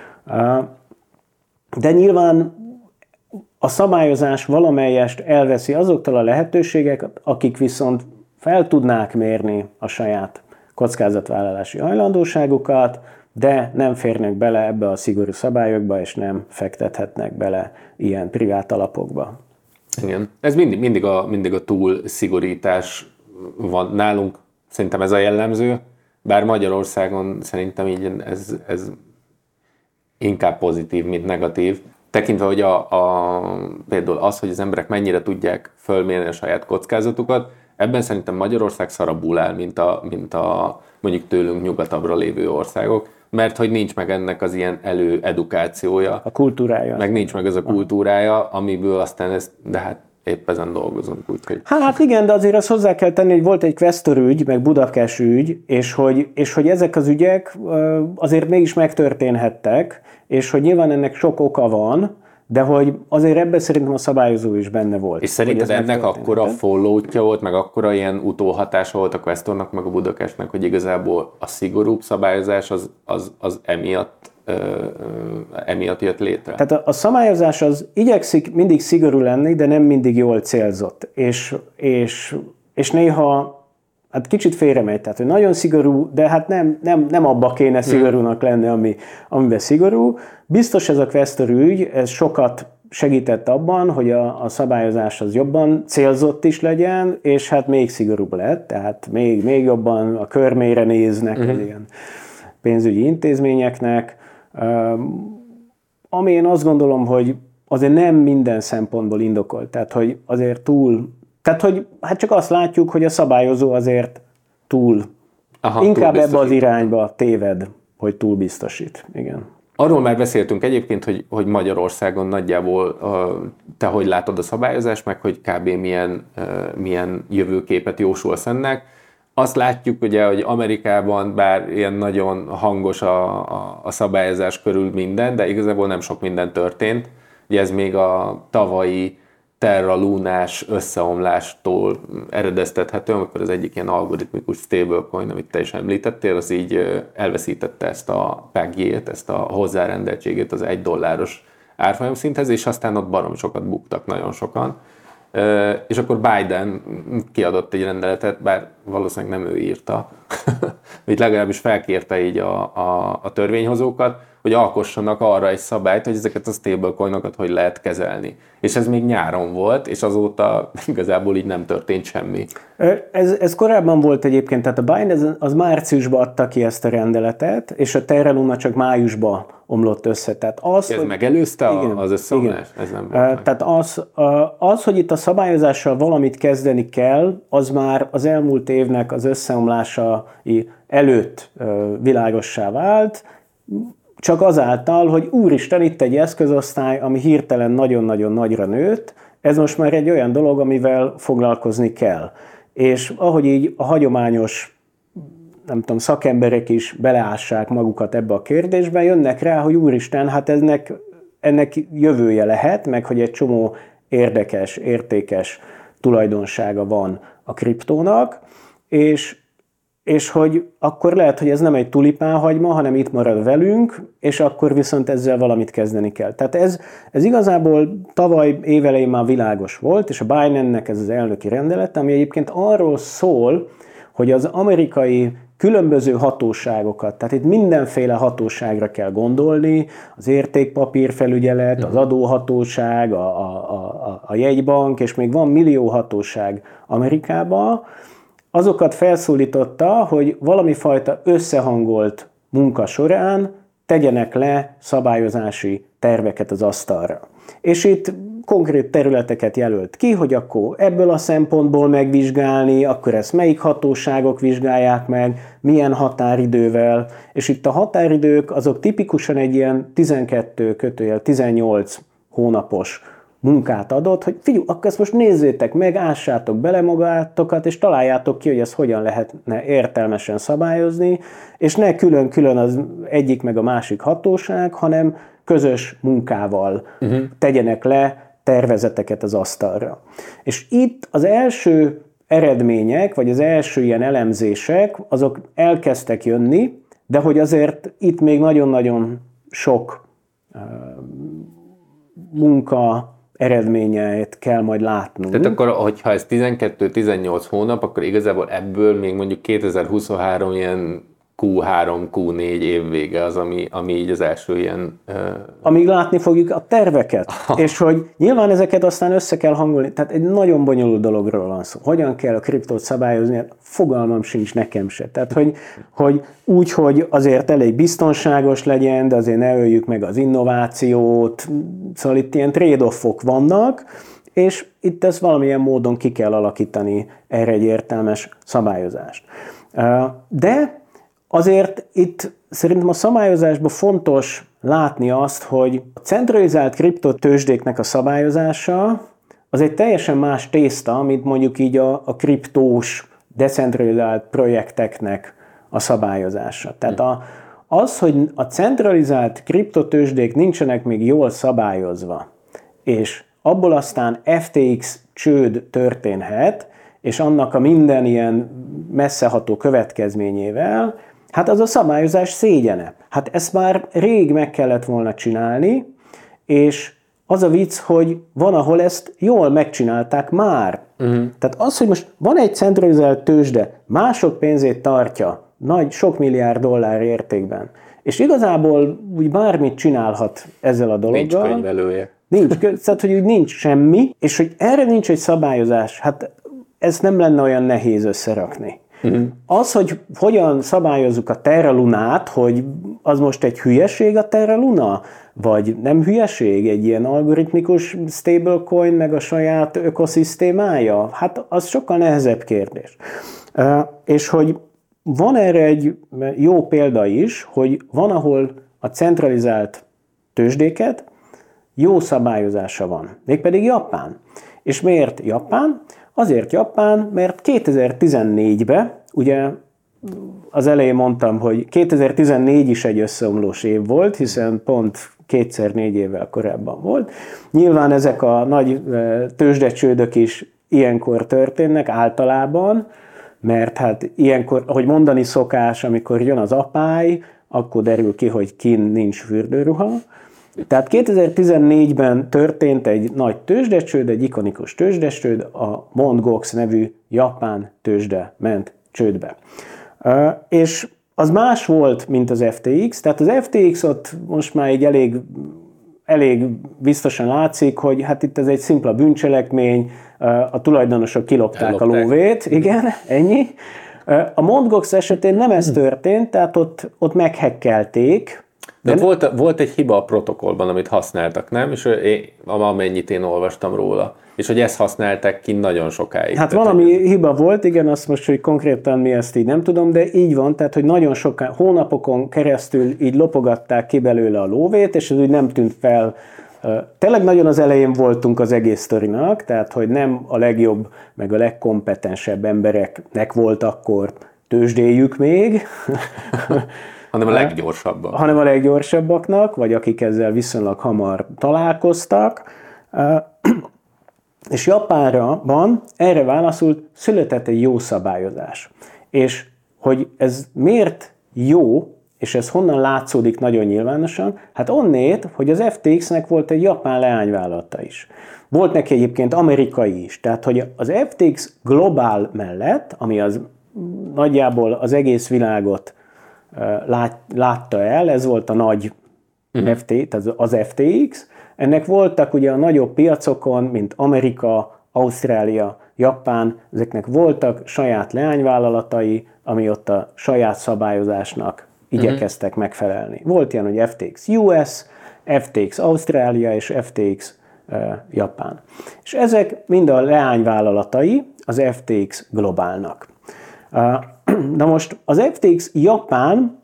De nyilván a szabályozás valamelyest elveszi azoktól a lehetőségeket, akik viszont fel tudnák mérni a saját kockázatvállalási hajlandóságukat, de nem férnek bele ebbe a szigorú szabályokba, és nem fektethetnek bele ilyen privát alapokba. Igen. Ez mindig a túl szigorítás van nálunk. Szerintem ez a jellemző, bár Magyarországon szerintem így ez inkább pozitív, mint negatív. Tekintve, hogy például az, hogy az emberek mennyire tudják fölmérni a saját kockázatukat, ebben szerintem Magyarország szarabbul áll, mint a mondjuk tőlünk nyugatabbra lévő országok, mert hogy nincs meg ennek az ilyen edukációja. A kultúrája. Meg nincs meg ez a kultúrája, amiből aztán de hát épp ezen dolgozunk. Úgyhogy. Hát igen, de azért azt hozzá kell tenni, hogy volt egy Questor ügy, meg Budapest ügy, és hogy ezek az ügyek azért mégis megtörténhettek, és hogy nyilván ennek sok oka van, de hogy azért ebben szerintem a szabályozó is benne volt. És szerinted ennek akkora follow-tja volt, meg akkora ilyen utóhatása volt a Questornak, meg a Budapestnek, hogy igazából a szigorúbb szabályozás az emiatt jött létre? Tehát a szabályozás az igyekszik mindig szigorú lenni, de nem mindig jól célzott. És néha hát kicsit félremegy, tehát hogy nagyon szigorú, de hát nem abba kéne szigorúnak lenni, amiben szigorú. Biztos ez a Questor ügy, ez sokat segített abban, hogy a szabályozás az jobban célzott is legyen, és hát még szigorúbb lett, tehát még jobban a körmére néznek az ilyen pénzügyi intézményeknek, ami én azt gondolom, hogy azért nem minden szempontból indokolt, tehát hogy azért hogy hát csak azt látjuk, hogy a szabályozó azért inkább ebbe az irányba téved, hogy túl biztosít. Igen. Arról már beszéltünk egyébként, hogy Magyarországon nagyjából te hogy látod a szabályozást, meg hogy kb. Milyen jövőképet jósolsz ennek. Azt látjuk ugye, hogy Amerikában bár ilyen nagyon hangos a szabályozás körül minden, de igazából nem sok minden történt. Ugye ez még a tavalyi Terra Lunás összeomlástól eredeztethető, amikor az egyik ilyen algoritmikus stablecoin, amit te is említettél, az így elveszítette ezt a PEG-jét, ezt a hozzárendeltségét az $1 árfolyam szinthez, és aztán ott baromi sokat buktak nagyon sokan. És akkor Biden kiadott egy rendeletet, bár valószínűleg nem ő írta, vagy legalábbis felkérte így a törvényhozókat, hogy alkossanak arra egy szabályt, hogy ezeket a stablecoinokat hogy lehet kezelni. És ez még nyáron volt, és azóta igazából így nem történt semmi. Ez korábban volt egyébként, tehát a Biden az márciusban adta ki ezt a rendeletet, és a Terra Luna csak májusban omlott össze. Tehát ez megelőzte az összeomlást? Ez nem volt tehát az, hogy itt a szabályozással valamit kezdeni kell, az már az elmúlt évnek az összeomlásai előtt világossá vált, csak azáltal, hogy úristen, itt egy eszközosztály, ami hirtelen nagyon-nagyon nagyra nőtt, ez most már egy olyan dolog, amivel foglalkozni kell. És ahogy így a hagyományos, nem tudom, szakemberek is beleássák magukat ebbe a kérdésbe, jönnek rá, hogy úristen, hát ennek jövője lehet, meg hogy egy csomó érdekes, értékes tulajdonsága van a kriptónak, és hogy akkor lehet, hogy ez nem egy tulipánhagyma, hanem itt marad velünk, és akkor viszont ezzel valamit kezdeni kell. Tehát ez igazából tavaly évelején már világos volt, és a Bidennek ez az elnöki rendelet, ami egyébként arról szól, hogy az amerikai különböző hatóságokat, tehát itt mindenféle hatóságra kell gondolni, az értékpapírfelügyelet, az adóhatóság, a jegybank, és még van millió hatóság Amerikában, azokat felszólította, hogy valami fajta összehangolt munka során tegyenek le szabályozási terveket az asztalra. És itt konkrét területeket jelölt ki, hogy akkor ebből a szempontból megvizsgálni, akkor ezt melyik hatóságok vizsgálják meg, milyen határidővel, és itt a határidők azok tipikusan egy ilyen 12-18 hónapos munkát adott, hogy figyelj, akkor ezt most nézzétek meg, ássátok bele magátokat, és találjátok ki, hogy ezt hogyan lehetne értelmesen szabályozni, és ne külön-külön az egyik meg a másik hatóság, hanem közös munkával tegyenek le tervezeteket az asztalra. És itt az első eredmények, vagy az első ilyen elemzések, azok elkezdtek jönni, de hogy azért itt még nagyon-nagyon sok munka eredményeit kell majd látnunk. Tehát akkor, hogyha ez 12-18 hónap, akkor igazából ebből még mondjuk 2023 ilyen Q3, Q4 év vége az, ami így az első ilyen... Amíg látni fogjuk a terveket, és hogy nyilván ezeket aztán össze kell hangolni, tehát egy nagyon bonyolult dologról van szó. Hogyan kell a kriptót szabályozni? Fogalmam sincs nekem se. Tehát, hogy úgy, hogy azért elég biztonságos legyen, de azért ne öljük meg az innovációt, szóval itt ilyen trade-offok vannak, és itt ezt valamilyen módon ki kell alakítani erre egy értelmes szabályozást. De azért itt szerintem a szabályozásban fontos látni azt, hogy a centralizált kriptotőzsdéknek a szabályozása az egy teljesen más tészta, mint mondjuk így a kriptós, decentralizált projekteknek a szabályozása. Tehát az, hogy a centralizált kriptotőzsdék nincsenek még jól szabályozva, és abból aztán FTX csőd történhet, és annak a minden ilyen messzeható következményével, hát az a szabályozás szégyene. Hát ezt már rég meg kellett volna csinálni, és az a vicc, hogy van, ahol ezt jól megcsinálták már. Tehát az, hogy most van egy centralizált tőzsde, mások pénzét tartja, sok milliárd dollár értékben, és igazából úgy bármit csinálhat ezzel a dologgal. Nincs könyvelője. Tehát, hogy úgy nincs semmi, és hogy erre nincs egy szabályozás, hát ezt nem lenne olyan nehéz összerakni. Az, hogy hogyan szabályozzuk a Terra Lunát, hogy az most egy hülyeség a Terra Luna, vagy nem hülyeség, egy ilyen algoritmikus stablecoin, meg a saját ökoszisztémája, hát az sokkal nehezebb kérdés. És hogy van erre egy jó példa is, hogy van, ahol a centralizált tőzsdéket jó szabályozása van, mégpedig Japán. És miért Japán? Azért Japán, mert 2014-ben, ugye az elején mondtam, hogy 2014 is egy összeomlós év volt, hiszen pont 2-4 évvel korábban volt. Nyilván ezek a nagy tőzsdecsődök is ilyenkor történnek általában, mert hát ilyenkor, ahogy mondani szokás, amikor jön az apály, akkor derül ki, hogy kint nincs fürdőruha, Tehát 2014-ben történt egy nagy tőzsdecsőd, egy ikonikus tőzsdecsőd, a Mt. Gox nevű japán tőzsde ment csődbe. És az más volt, mint az FTX, tehát az FTX ott most már így elég biztosan látszik, hogy hát itt ez egy szimpla bűncselekmény, a tulajdonosok kilopták a lóvét, igen, ennyi. A Mt. Gox esetén nem ez történt, tehát ott meghekkelték. De volt egy hiba a protokollban, amit használtak, nem? És amennyit én olvastam róla. És hogy ezt használták ki nagyon sokáig. Hát valami hiba volt, igen, azt most, hogy konkrétan mi ezt így nem tudom, de így van, tehát, hogy nagyon sokan, hónapokon keresztül így lopogatták ki belőle a lóvét, és ez úgy nem tűnt fel. Tényleg nagyon az elején voltunk az egész sztorinak, tehát, hogy nem a legjobb, meg a legkompetensebb embereknek volt akkor tőzsdéjük még, hanem a leggyorsabbak. Hanem a leggyorsabbaknak, vagy akik ezzel viszonylag hamar találkoztak. És Japánban erre válaszul született egy jó szabályozás. És hogy ez miért jó, és ez honnan látszódik nagyon nyilvánosan? Hát onnét, hogy az FTX-nek volt egy japán leányvállalata is. Volt neki egyébként amerikai is. Tehát, hogy az FTX Global mellett, ami az nagyjából az egész világot látta el, ez volt a nagy az FTX. Ennek voltak ugye a nagyobb piacokon, mint Amerika, Ausztrália, Japán, ezeknek voltak saját leányvállalatai, ami ott a saját szabályozásnak igyekeztek megfelelni. Volt ilyen, hogy FTX US, FTX Ausztrália és FTX Japán. És ezek mind a leányvállalatai az FTX Globálnak. Na most az FTX Japán,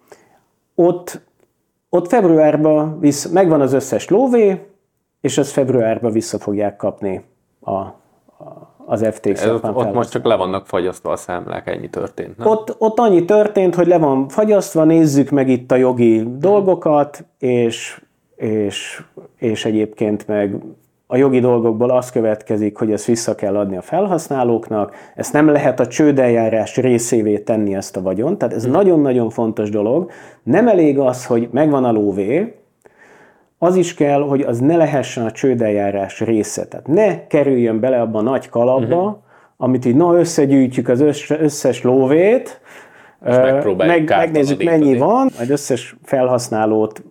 ott februárban megvan az összes lóvé, és ezt februárban vissza fogják kapni az FTX Japán. Ott most csak le vannak fagyasztva a számlák, ennyi történt, nem? Ott annyi történt, hogy le van fagyasztva, nézzük meg itt a jogi dolgokat, és egyébként meg a jogi dolgokból az következik, hogy ezt vissza kell adni a felhasználóknak, ezt nem lehet a csődeljárás részévé tenni ezt a vagyont, tehát ez nagyon-nagyon fontos dolog. Nem elég az, hogy megvan a lóvé, az is kell, hogy az ne lehessen a csődeljárás része. Tehát ne kerüljön bele abba a nagy kalapba, amit így összegyűjtjük az összes lóvét, megnézzük mennyi van, majd összes felhasználót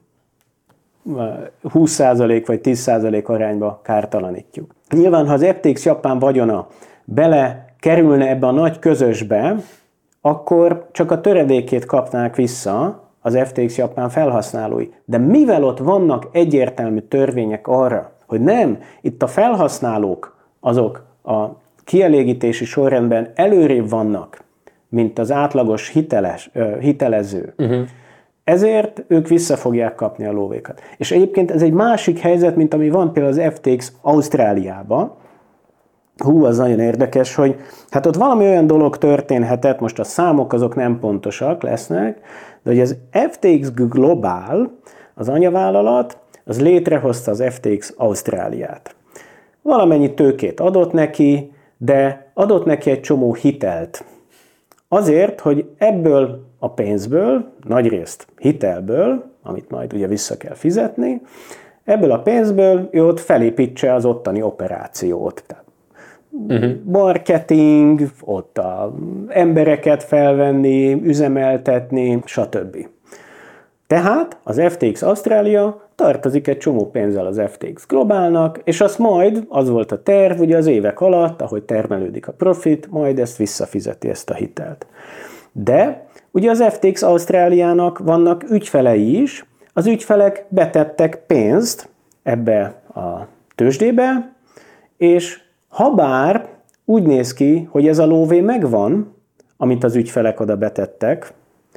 20% vagy 10% arányba kártalanítjuk. Nyilván, ha az FTX Japán vagyona bele kerülne ebbe a nagy közösbe, akkor csak a töredékét kapnák vissza az FTX Japán felhasználói. De mivel ott vannak egyértelmű törvények arra, hogy nem, itt a felhasználók azok a kielégítési sorrendben előrébb vannak, mint az átlagos hitelező, ezért ők vissza fogják kapni a lóvékat. És egyébként ez egy másik helyzet, mint ami van például az FTX Ausztráliában. Az nagyon érdekes, hogy hát ott valami olyan dolog történhetett, most a számok azok nem pontosak lesznek, de hogy az FTX Global, az anyavállalat, az létrehozta az FTX Ausztráliát. Valamennyi tőkét adott neki, de adott neki egy csomó hitelt. Azért, hogy ebből a pénzből, nagyrészt hitelből, amit majd ugye vissza kell fizetni, ebből a pénzből ő ott felépítse az ottani operációt. Tehát marketing, ott a embereket felvenni, üzemeltetni, stb. Tehát az FTX Ausztrália tartozik egy csomó pénzzel az FTX Globálnak, és azt majd, az volt a terv, ugye az évek alatt, ahogy termelődik a profit, majd ezt visszafizeti, ezt a hitelt. De ugye az FTX Ausztráliának vannak ügyfelei is, az ügyfelek betettek pénzt ebbe a tőzsdébe, és habár úgy néz ki, hogy ez a lóvé megvan, amit az ügyfelek oda betettek,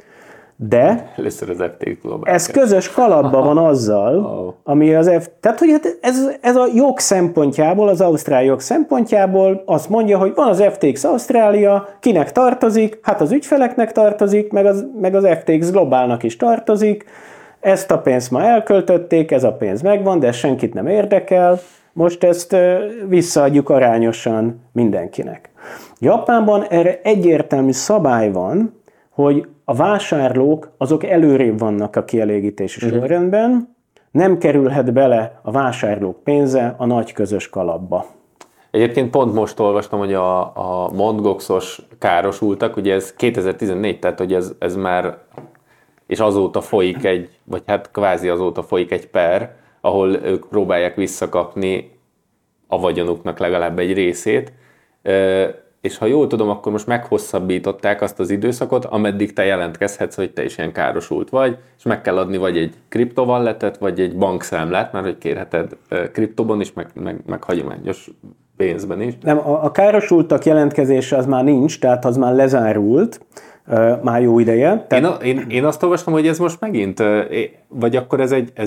de először az FTX Global. Ez közös kalapban van azzal, ami az tehát, hogy ez a jog szempontjából, az ausztrál jog szempontjából azt mondja, hogy van az FTX Ausztrália, kinek tartozik? Hát az ügyfeleknek tartozik, meg az FTX Globálnak is tartozik. Ezt a pénzt ma elköltötték, ez a pénz megvan, de ez senkit nem érdekel. Most ezt visszaadjuk arányosan mindenkinek. Japánban erre egyértelmű szabály van, hogy a vásárlók azok előrébb vannak a kielégítési sorrendben, nem kerülhet bele a vásárlók pénze a nagy közös kalapba. Egyébként pont most olvastam, hogy a Mt. Goxos károsultak, ugye ez 2014, tehát hogy ez már, és azóta folyik vagy hát kvázi azóta folyik egy per, ahol ők próbálják visszakapni a vagyonuknak legalább egy részét, és ha jól tudom, akkor most meghosszabbították azt az időszakot, ameddig te jelentkezhetsz, hogy te is ilyen károsult vagy, és meg kell adni vagy egy kriptovalletet, vagy egy bankszámlát, mert hogy kérheted kriptóban is, meg hagyományos pénzben is. Nem, a károsultak jelentkezése az már nincs, tehát az már lezárult, már jó ideje. Tehát... Én azt olvastam, hogy ez most megint, vagy akkor ez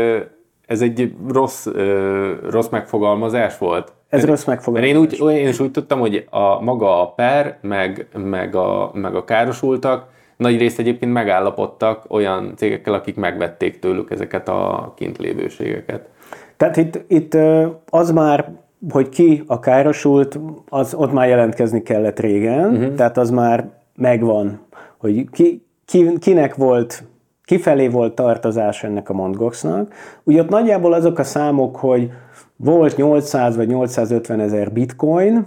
egy rossz megfogalmazás volt? Ez rossz megfogalmazás. Én is úgy tudtam, hogy maga a per, meg a károsultak nagy részt egyébként megállapodtak olyan cégekkel, akik megvették tőlük ezeket a kintlévőségeket. Tehát itt az már, hogy ki a károsult, ott már jelentkezni kellett régen, tehát az már megvan, hogy kinek volt, kifelé volt tartozás ennek a Mt. Goxnak. Ugye ott nagyjából azok a számok, hogy volt 800 vagy 850 ezer bitcoin,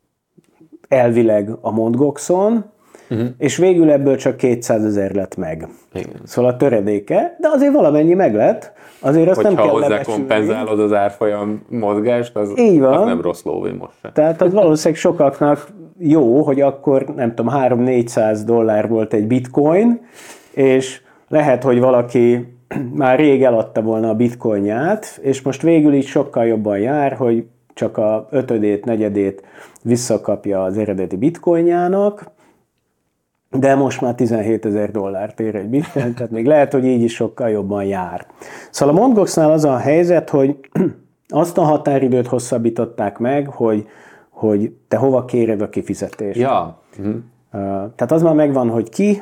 elvileg a Mt. Goxon, és végül ebből csak 200 ezer lett meg. Igen. Szóval a töredéke, de azért valamennyi meg lett. Azért azt nem kell hozzá lebecsülni. kompenzálod az árfolyam mozgást, az nem rossz lóvé most se. Tehát az valószínűleg sokaknak jó, hogy akkor nem tudom, $300-400 volt egy bitcoin, és lehet, hogy valaki már rég eladta volna a bitcoinját, és most végül is sokkal jobban jár, hogy csak a 5-ét, 4-ét visszakapja az eredeti bitcoinjának, de most már $17,000 ér egy bitcoin, tehát még lehet, hogy így is sokkal jobban jár. Szóval a Mt. Goxnál az a helyzet, hogy azt a határidőt hosszabbították meg, hogy te hova kéred a kifizetést. Ja. Tehát az már megvan, hogy ki,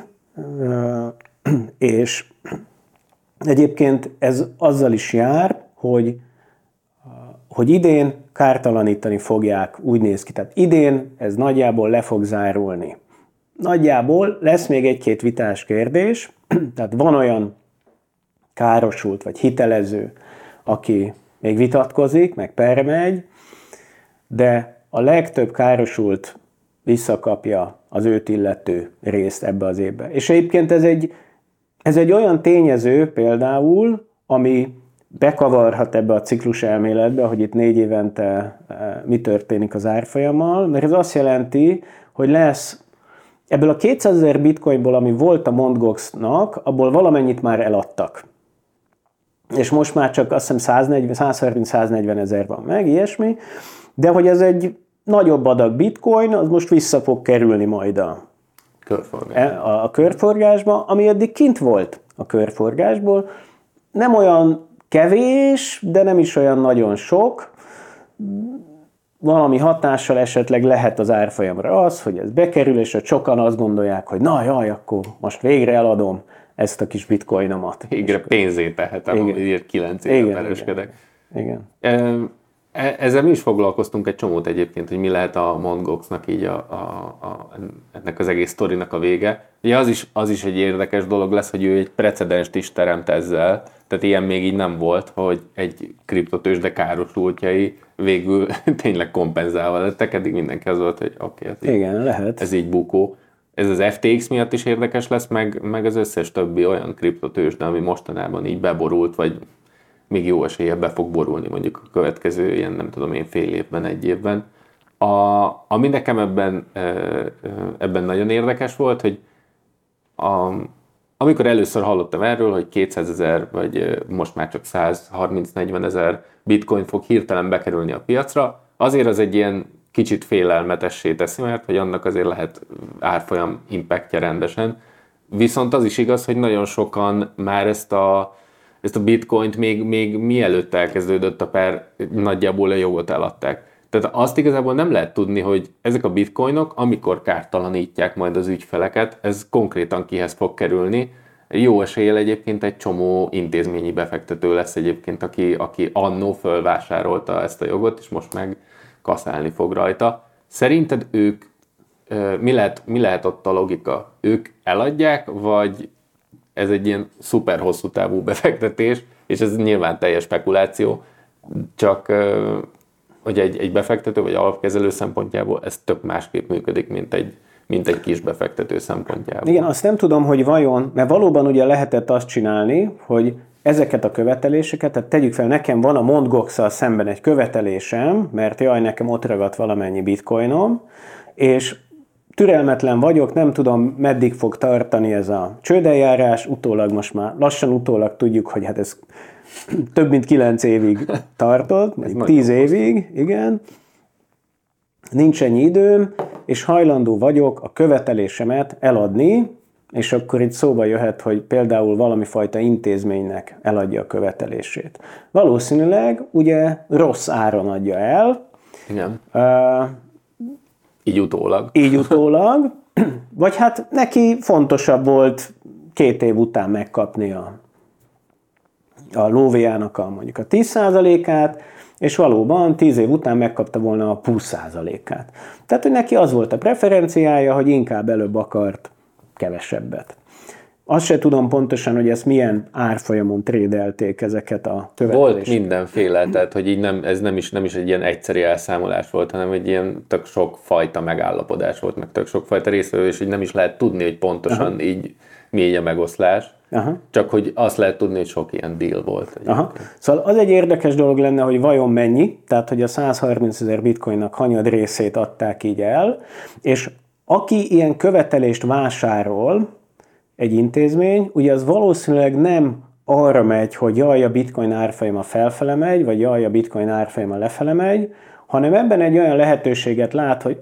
és egyébként ez azzal is jár, hogy idén kártalanítani fogják, úgy néz ki. Tehát idén ez nagyjából le fog zárulni. Nagyjából lesz még egy-két vitás kérdés, tehát van olyan károsult vagy hitelező, aki még vitatkozik, meg perre megy, de a legtöbb károsult visszakapja az őt illető részt ebbe az évbe. És egyébként ez egy olyan tényező például, ami bekavarhat ebbe a ciklus elméletbe, hogy itt 4 évente mi történik az árfolyammal, mert ez azt jelenti, hogy lesz ebből a 200 000 bitcoinból, ami volt a Mt. Goxnak, abból valamennyit már eladtak. És most már csak azt hiszem 130-140 ezer van meg, ilyesmi, de hogy ez egy nagyobb adag bitcoin, az most vissza fog kerülni majd a körforgásba, ami eddig kint volt a körforgásból. Nem olyan kevés, de nem is olyan nagyon sok. Valami hatással esetleg lehet az árfolyamra az, hogy ez bekerül, és sokan azt gondolják, hogy na jaj, akkor most végre eladom ezt a kis bitcoinomat. Végre pénzét tehetem, amit 9 éve pereskedek. Igen. Ezzel mi is foglalkoztunk egy csomót egyébként, hogy mi lehet a Mt. Goxnak így ennek az egész sztorinak a vége. Ugye az is egy érdekes dolog lesz, hogy ő egy precedenst is teremt ezzel, tehát ilyen még így nem volt, hogy egy kriptotőzsde károsultjai végül tényleg kompenzálva lettek, eddig mindenki az volt, hogy igen, lehet. Ez így bukó. Ez az FTX miatt is érdekes lesz, meg az összes többi olyan kriptotőzsde, ami mostanában így beborult, vagy még jó eséllyel be fog borulni mondjuk a következő ilyen, nem tudom én, fél évben, egy évben. Ami nekem ebben nagyon érdekes volt, hogy amikor először hallottam erről, hogy 200 000 vagy most már csak 130-40 ezer bitcoin fog hirtelen bekerülni a piacra, azért az egy ilyen kicsit félelmetessé teszi, mert hogy annak azért lehet árfolyam impactja rendesen. Viszont az is igaz, hogy nagyon sokan már ezt a bitcoint még mielőtt elkezdődött a per, nagyjából a jogot eladták. Tehát azt igazából nem lehet tudni, hogy ezek a bitcoinok, amikor kártalanítják majd az ügyfeleket, ez konkrétan kihez fog kerülni. Jó eséllyel egyébként egy csomó intézményi befektető lesz egyébként, aki annó fölvásárolta ezt a jogot, és most meg kaszálni fog rajta. Szerinted ők, mi lehet ott a logika? Ők eladják, vagy ez egy ilyen szuper hosszú távú befektetés, és ez nyilván teljes spekuláció, csak hogy egy befektető vagy alapkezelő szempontjából ez tök másképp működik, mint egy kis befektető szempontjából. Igen, azt nem tudom, hogy vajon, mert valóban ugye lehetett azt csinálni, hogy ezeket a követeléseket, tehát tegyük fel, nekem van a Mt. Gox-szal szemben egy követelésem, mert jaj, nekem ott ragadt valamennyi bitcoinom, és türelmetlen vagyok, nem tudom, meddig fog tartani ez a csődeljárás, most már lassan tudjuk, hogy hát ez több mint 9 évig tartott, 10 évig, igen. Nincs ennyi időm, és hajlandó vagyok a követelésemet eladni, és akkor itt szóba jöhet, hogy például valami fajta intézménynek eladja a követelését. Valószínűleg ugye rossz áron adja el. Igen. Így utólag. Vagy hát neki fontosabb volt 2 év után megkapni a lóvéjának mondjuk a 10%-át, és valóban 10 év után megkapta volna a 20%-át. Tehát, hogy neki az volt a preferenciája, hogy inkább előbb akart kevesebbet. Azt se tudom pontosan, hogy ezt milyen árfolyamon trédelték ezeket a követeléseket. Volt mindenféle, tehát hogy így ez nem is egy ilyen egyszeri elszámolás volt, hanem egy ilyen tök sok fajta megállapodás volt, meg tök sok fajta részvevő, és így nem is lehet tudni, hogy pontosan így mi a megoszlás. Aha. Csak hogy azt lehet tudni, hogy sok ilyen deal volt. Aha. Szóval az egy érdekes dolog lenne, hogy vajon mennyi, tehát hogy a 130 000 bitcoinnak hanyad részét adták így el, és aki ilyen követelést vásárol, egy intézmény, ugye az valószínűleg nem arra megy, hogy jaj, a bitcoin árfolyama felfele megy, vagy jaj, a bitcoin árfolyama lefele megy, hanem ebben egy olyan lehetőséget lát, hogy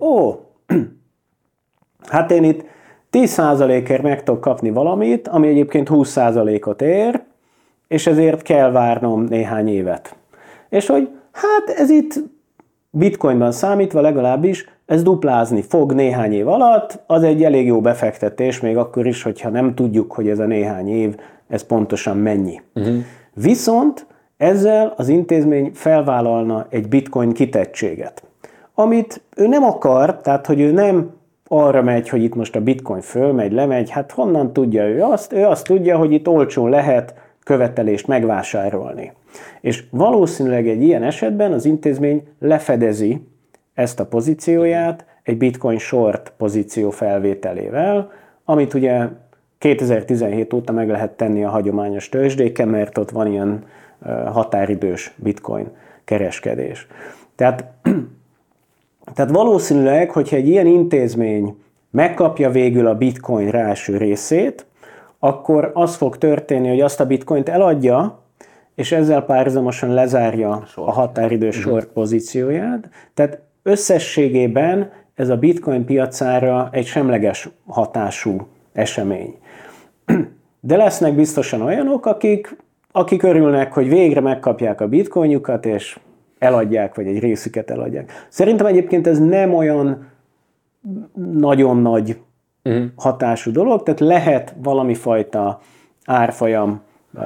hát én itt 10%-ért meg tudok kapni valamit, ami egyébként 20%-ot ér, és ezért kell várnom néhány évet. És hogy hát ez itt bitcoinban számítva legalábbis ez duplázni fog néhány év alatt, az egy elég jó befektetés, még akkor is, hogyha nem tudjuk, hogy ez a néhány év, ez pontosan mennyi. Viszont ezzel az intézmény felvállalna egy bitcoin kitettséget, amit ő nem akar, tehát hogy ő nem arra megy, hogy itt most a bitcoin fölmegy, lemegy, hát honnan tudja ő azt? Ő azt tudja, hogy itt olcsón lehet követelést megvásárolni. És valószínűleg egy ilyen esetben az intézmény lefedezi ezt a pozícióját egy bitcoin short pozíció felvételével, amit ugye 2017 óta meg lehet tenni a hagyományos tőzsdéken, mert ott van ilyen határidős bitcoin kereskedés. Tehát valószínűleg, hogyha egy ilyen intézmény megkapja végül a bitcoin első részét, akkor az fog történni, hogy azt a bitcoint eladja, és ezzel párhuzamosan lezárja a határidős short pozícióját. Tehát összességében ez a bitcoin piacára egy semleges hatású esemény. De lesznek biztosan olyanok, akik örülnek, hogy végre megkapják a bitcoinjukat, és eladják, vagy egy részüket eladják. Szerintem egyébként ez nem olyan nagyon nagy hatású dolog, tehát lehet valami fajta árfolyam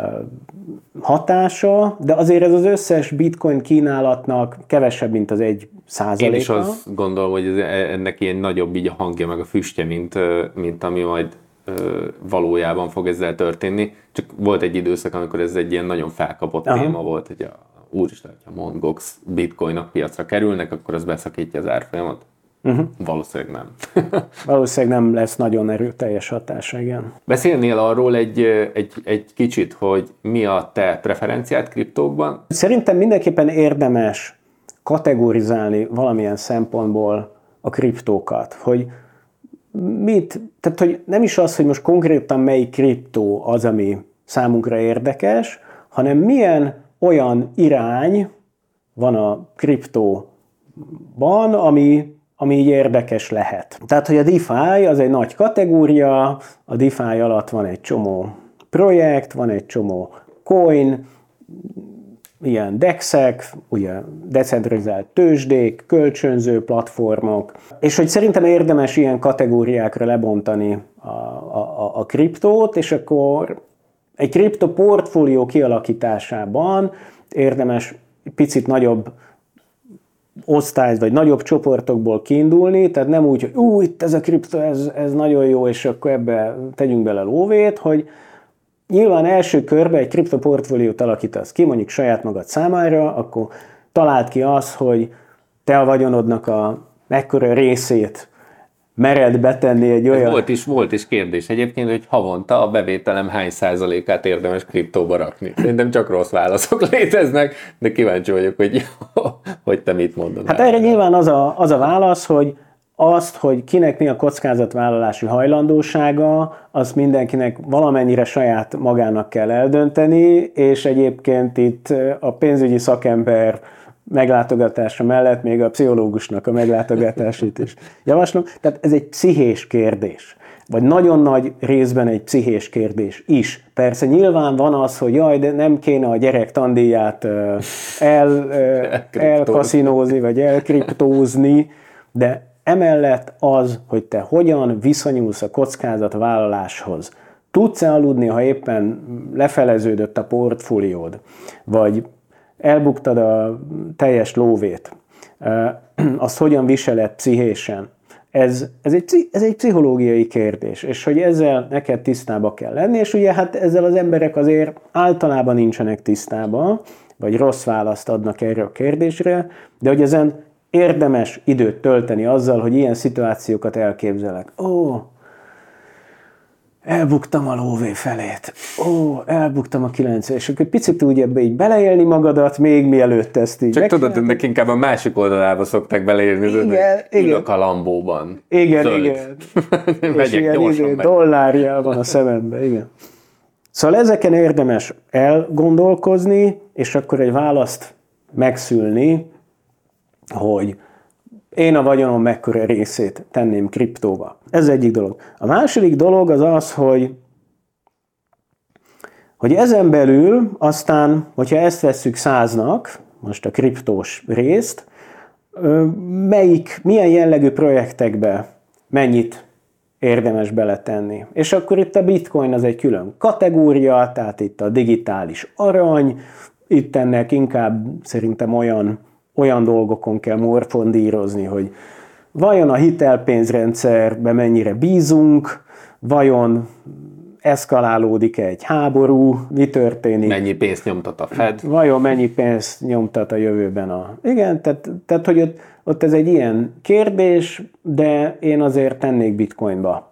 hatása, de azért ez az összes bitcoin kínálatnak kevesebb, mint az 1%-a. Én is azt gondolom, hogy ennek ilyen nagyobb így a hangja, meg a füstje, mint ami majd valójában fog ezzel történni. Csak volt egy időszak, amikor ez egy ilyen nagyon felkapott téma volt, hogy úristen, ha Mt. Gox bitcoinok piacra kerülnek, akkor az beszakítja az árfolyamat. Valószínűleg nem. Valószínűleg nem lesz nagyon erőteljes hatása, igen. Beszélnél arról egy kicsit, hogy mi a te preferenciád kriptókban? Szerintem mindenképpen érdemes kategorizálni valamilyen szempontból a kriptókat, hogy tehát hogy nem is az, hogy most konkrétan melyik kriptó az, ami számunkra érdekes, hanem milyen olyan irány van a kriptóban, ami így érdekes lehet. Tehát, hogy a DeFi az egy nagy kategória, a DeFi alatt van egy csomó projekt, van egy csomó coin, ilyen DEX-ek, ugye decentralizált tőzsdék, kölcsönző platformok, és hogy szerintem érdemes ilyen kategóriákra lebontani a kriptót, és akkor egy kriptoportfólió kialakításában érdemes picit nagyobb osztályt, vagy nagyobb csoportokból kiindulni, tehát nem úgy, hogy itt ez a kripto, ez nagyon jó, és akkor ebbe tegyünk bele lóvét, hogy nyilván első körben egy kriptoportfóliót alakítasz ki, mondjuk saját magad számára, akkor találd ki azt, hogy te a vagyonodnak a mekkora részét mered betenni egy olyan... Volt is kérdés egyébként, hogy havonta a bevételem hány százalékát érdemes kriptóba rakni. Szerintem csak rossz válaszok léteznek, de kíváncsi vagyok, hogy te mit mondasz. Hát erre nyilván az a válasz, hogy azt, hogy kinek mi a kockázatvállalási hajlandósága, azt mindenkinek valamennyire saját magának kell eldönteni, és egyébként itt a pénzügyi szakember meglátogatása mellett még a pszichológusnak a meglátogatását is javaslom. Tehát ez egy pszichés kérdés, vagy nagyon nagy részben egy pszichés kérdés is. Persze nyilván van az, hogy jaj, de nem kéne a gyerek tandíját elkaszinózni, vagy elkriptózni, de emellett az, hogy te hogyan viszonyulsz a kockázatvállaláshoz. Tudsz-e aludni, ha éppen lefeleződött a portfóliód, vagy elbuktad a teljes lóvét, azt hogyan viseled pszichésen? Ez egy pszichológiai kérdés, és hogy ezzel neked tisztába kell lenni, és ugye hát ezzel az emberek azért általában nincsenek tisztában, vagy rossz választ adnak erre a kérdésre, de hogy ezen érdemes időt tölteni azzal, hogy ilyen szituációkat elképzelek. Elbuktam a lóvé felét. Elbuktam a 9, és akkor picit úgy ebbe így beleélni magadat, még mielőtt ezt így... Csak tudod, ennek inkább a másik oldalába szokták beleélni, igen. a Lambóban. Igen. És ilyen dollárjel van a szememben, igen. Szóval ezeken érdemes elgondolkozni, és akkor egy választ megszülni, hogy én a vagyonom mekkora részét tenném kriptóba. Ez egyik dolog. A második dolog az az, hogy ezen belül aztán, hogyha ezt vesszük 100-nak, most a kriptós részt, milyen jellegű projektekbe mennyit érdemes beletenni. És akkor itt a bitcoin az egy külön kategória, tehát itt a digitális arany, itt ennek inkább szerintem olyan dolgokon kell morfondírozni, hogy vajon a hitelpénzrendszerben mennyire bízunk, vajon eszkalálódik egy háború, mi történik. Mennyi pénzt nyomtat a Fed. Vajon mennyi pénzt nyomtat a jövőben Igen, tehát hogy ott ez egy ilyen kérdés, de én azért tennék bitcoinba.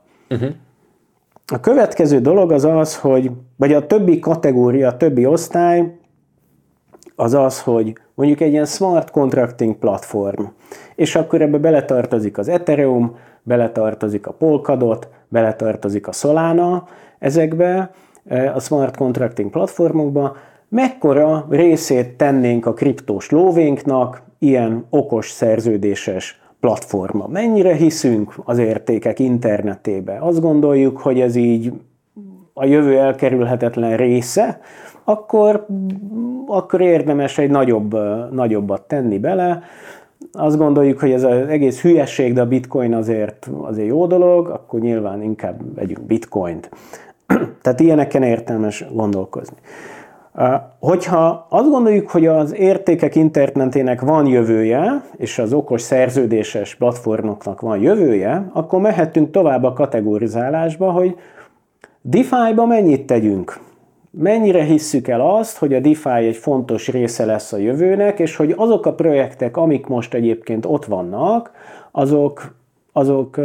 A következő dolog az az, vagy a többi kategória, a többi osztály, az az, hogy mondjuk egy ilyen smart contracting platform, és akkor ebbe beletartozik az Ethereum, beletartozik a Polkadot, beletartozik a Solana, ezekbe a smart contracting platformokba, mekkora részét tennénk a kriptós lóvénknak ilyen okos szerződéses platforma. Mennyire hiszünk az értékek internetébe? Azt gondoljuk, hogy ez így a jövő elkerülhetetlen része, akkor érdemes egy nagyobbat tenni bele. Azt gondoljuk, hogy ez az egész hülyeség, de a bitcoin azért jó dolog, akkor nyilván inkább vegyünk bitcoint. Tehát ilyeneken értelmes gondolkozni. Hogyha azt gondoljuk, hogy az értékek internetének van jövője, és az okos szerződéses platformoknak van jövője, akkor mehetünk tovább a kategorizálásba, hogy DeFi-ba mennyit tegyünk? Mennyire hisszük el azt, hogy a DeFi egy fontos része lesz a jövőnek, és hogy azok a projektek, amik most egyébként ott vannak, azok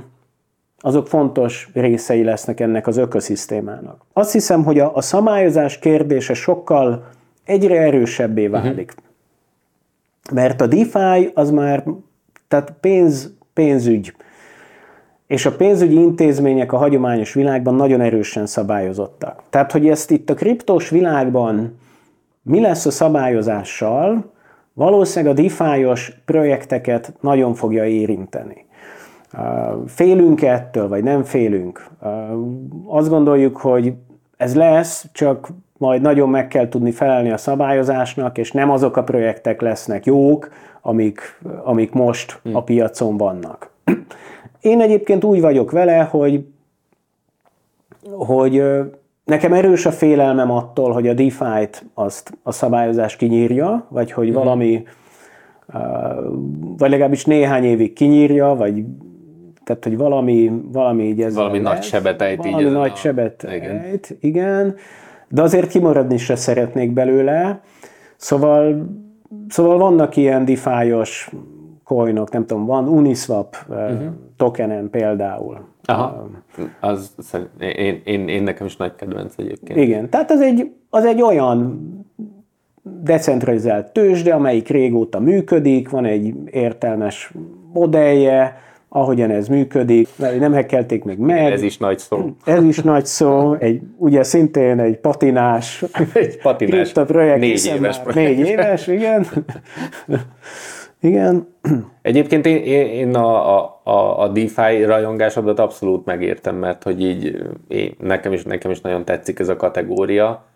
fontos részei lesznek ennek az ökoszisztémának. Azt hiszem, hogy a szabályozás kérdése sokkal egyre erősebbé válik. Mert a DeFi az már, tehát pénzügy, és a pénzügyi intézmények a hagyományos világban nagyon erősen szabályozottak. Tehát, hogy ezt itt a kriptós világban mi lesz a szabályozással, valószínűleg a DeFi-os projekteket nagyon fogja érinteni. Félünk ettől, vagy nem félünk? Azt gondoljuk, hogy ez lesz, csak majd nagyon meg kell tudni felelni a szabályozásnak, és nem azok a projektek lesznek jók, amik most a piacon vannak. Én egyébként úgy vagyok vele, hogy nekem erős a félelmem attól, hogy a DeFi-t azt a szabályozás kinyírja, vagy hogy valami, vagy legalábbis néhány évig kinyírja, vagy tehát hogy valami így ez valami nagy sebet ejt. Valami nagy sebet ejt, igen. De azért kimaradni se szeretnék belőle. Szóval vannak ilyen DeFi-os coinok, nem tudom, van Uniswap tokenen például. Aha, én nekem is nagy kedvenc egyébként. Igen, tehát az egy olyan decentralizált tőzsde, amelyik régóta működik, van egy értelmes modellje, ahogyan ez működik, nem hekkelték még meg. Ez is nagy szó. Ez is nagy szó, ugye szintén egy patinás projekt. 4 éves projekt. 4 éves, igen. Igen. Egyébként én a DeFi rajongásodat abszolút megértem, mert hogy így nekem is nagyon tetszik ez a kategória.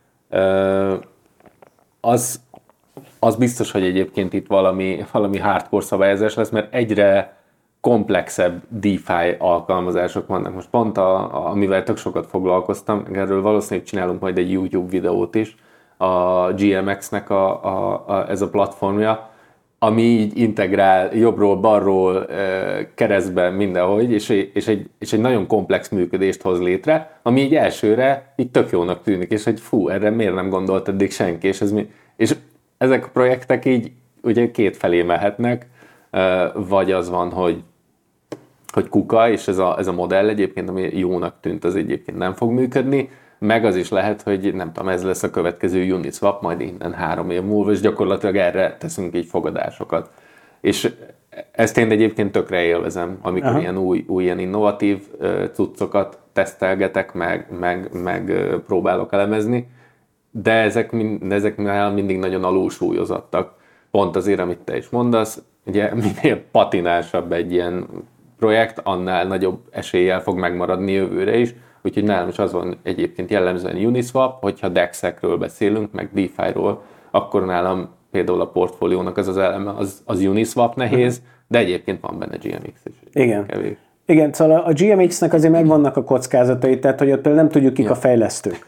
Az biztos, hogy egyébként itt valami hardcore szabályozás lesz, mert egyre komplexebb DeFi alkalmazások vannak. Most pont amivel tök sokat foglalkoztam, erről valószínűleg csinálunk majd egy YouTube videót is, a GMX-nek ez a platformja, ami így integrál jobbról, balról, keresztben, mindenhogy, és egy nagyon komplex működést hoz létre, ami így elsőre így tök jónak tűnik, és hogy fú, erre miért nem gondolt eddig senki, és ezek a projektek így ugye két felé mehetnek, vagy az van, hogy kuka, és ez a modell egyébként, ami jónak tűnt, az egyébként nem fog működni, meg az is lehet, hogy nem tudom, ez lesz a következő Uniswap, majd innen 3 év múlva, és gyakorlatilag erre teszünk így fogadásokat. És ezt én egyébként tökre élvezem, amikor ilyen új ilyen innovatív cuccokat tesztelgetek, meg próbálok elemezni, de ezek mindig nagyon alulsúlyozottak. Pont azért, amit te is mondasz, ugye minél patinásabb egy ilyen projekt, annál nagyobb eséllyel fog megmaradni jövőre is, úgyhogy nálam is az van egyébként jellemzően Uniswap, hogyha DEX-ekről beszélünk, meg DeFi-ról, akkor nálam például a portfóliónak az eleme, az Uniswap nehéz, de egyébként van benne GMX is. Igen. Kevés. Igen, szóval a GMX-nek azért megvannak a kockázatai, tehát hogy ott például nem tudjuk, kik a fejlesztők.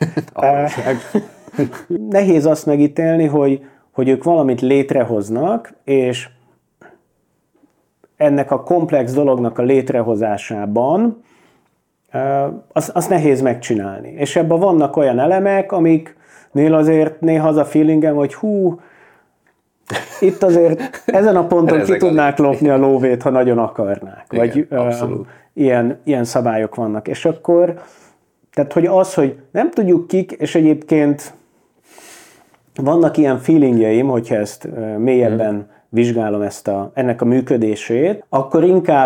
Nehéz azt megítélni, hogy ők valamit létrehoznak, és ennek a komplex dolognak a létrehozásában azt nehéz megcsinálni. És ebben vannak olyan elemek, amiknél azért néha az a feelingem, hogy itt azért ezen a ponton ki tudnák lopni a lóvét, ha nagyon akarnák. Igen, vagy ilyen szabályok vannak. És akkor, tehát hogy nem tudjuk kik, és egyébként vannak ilyen feelingjeim, hogyha ezt mélyebben vizsgálom ennek a működését, akkor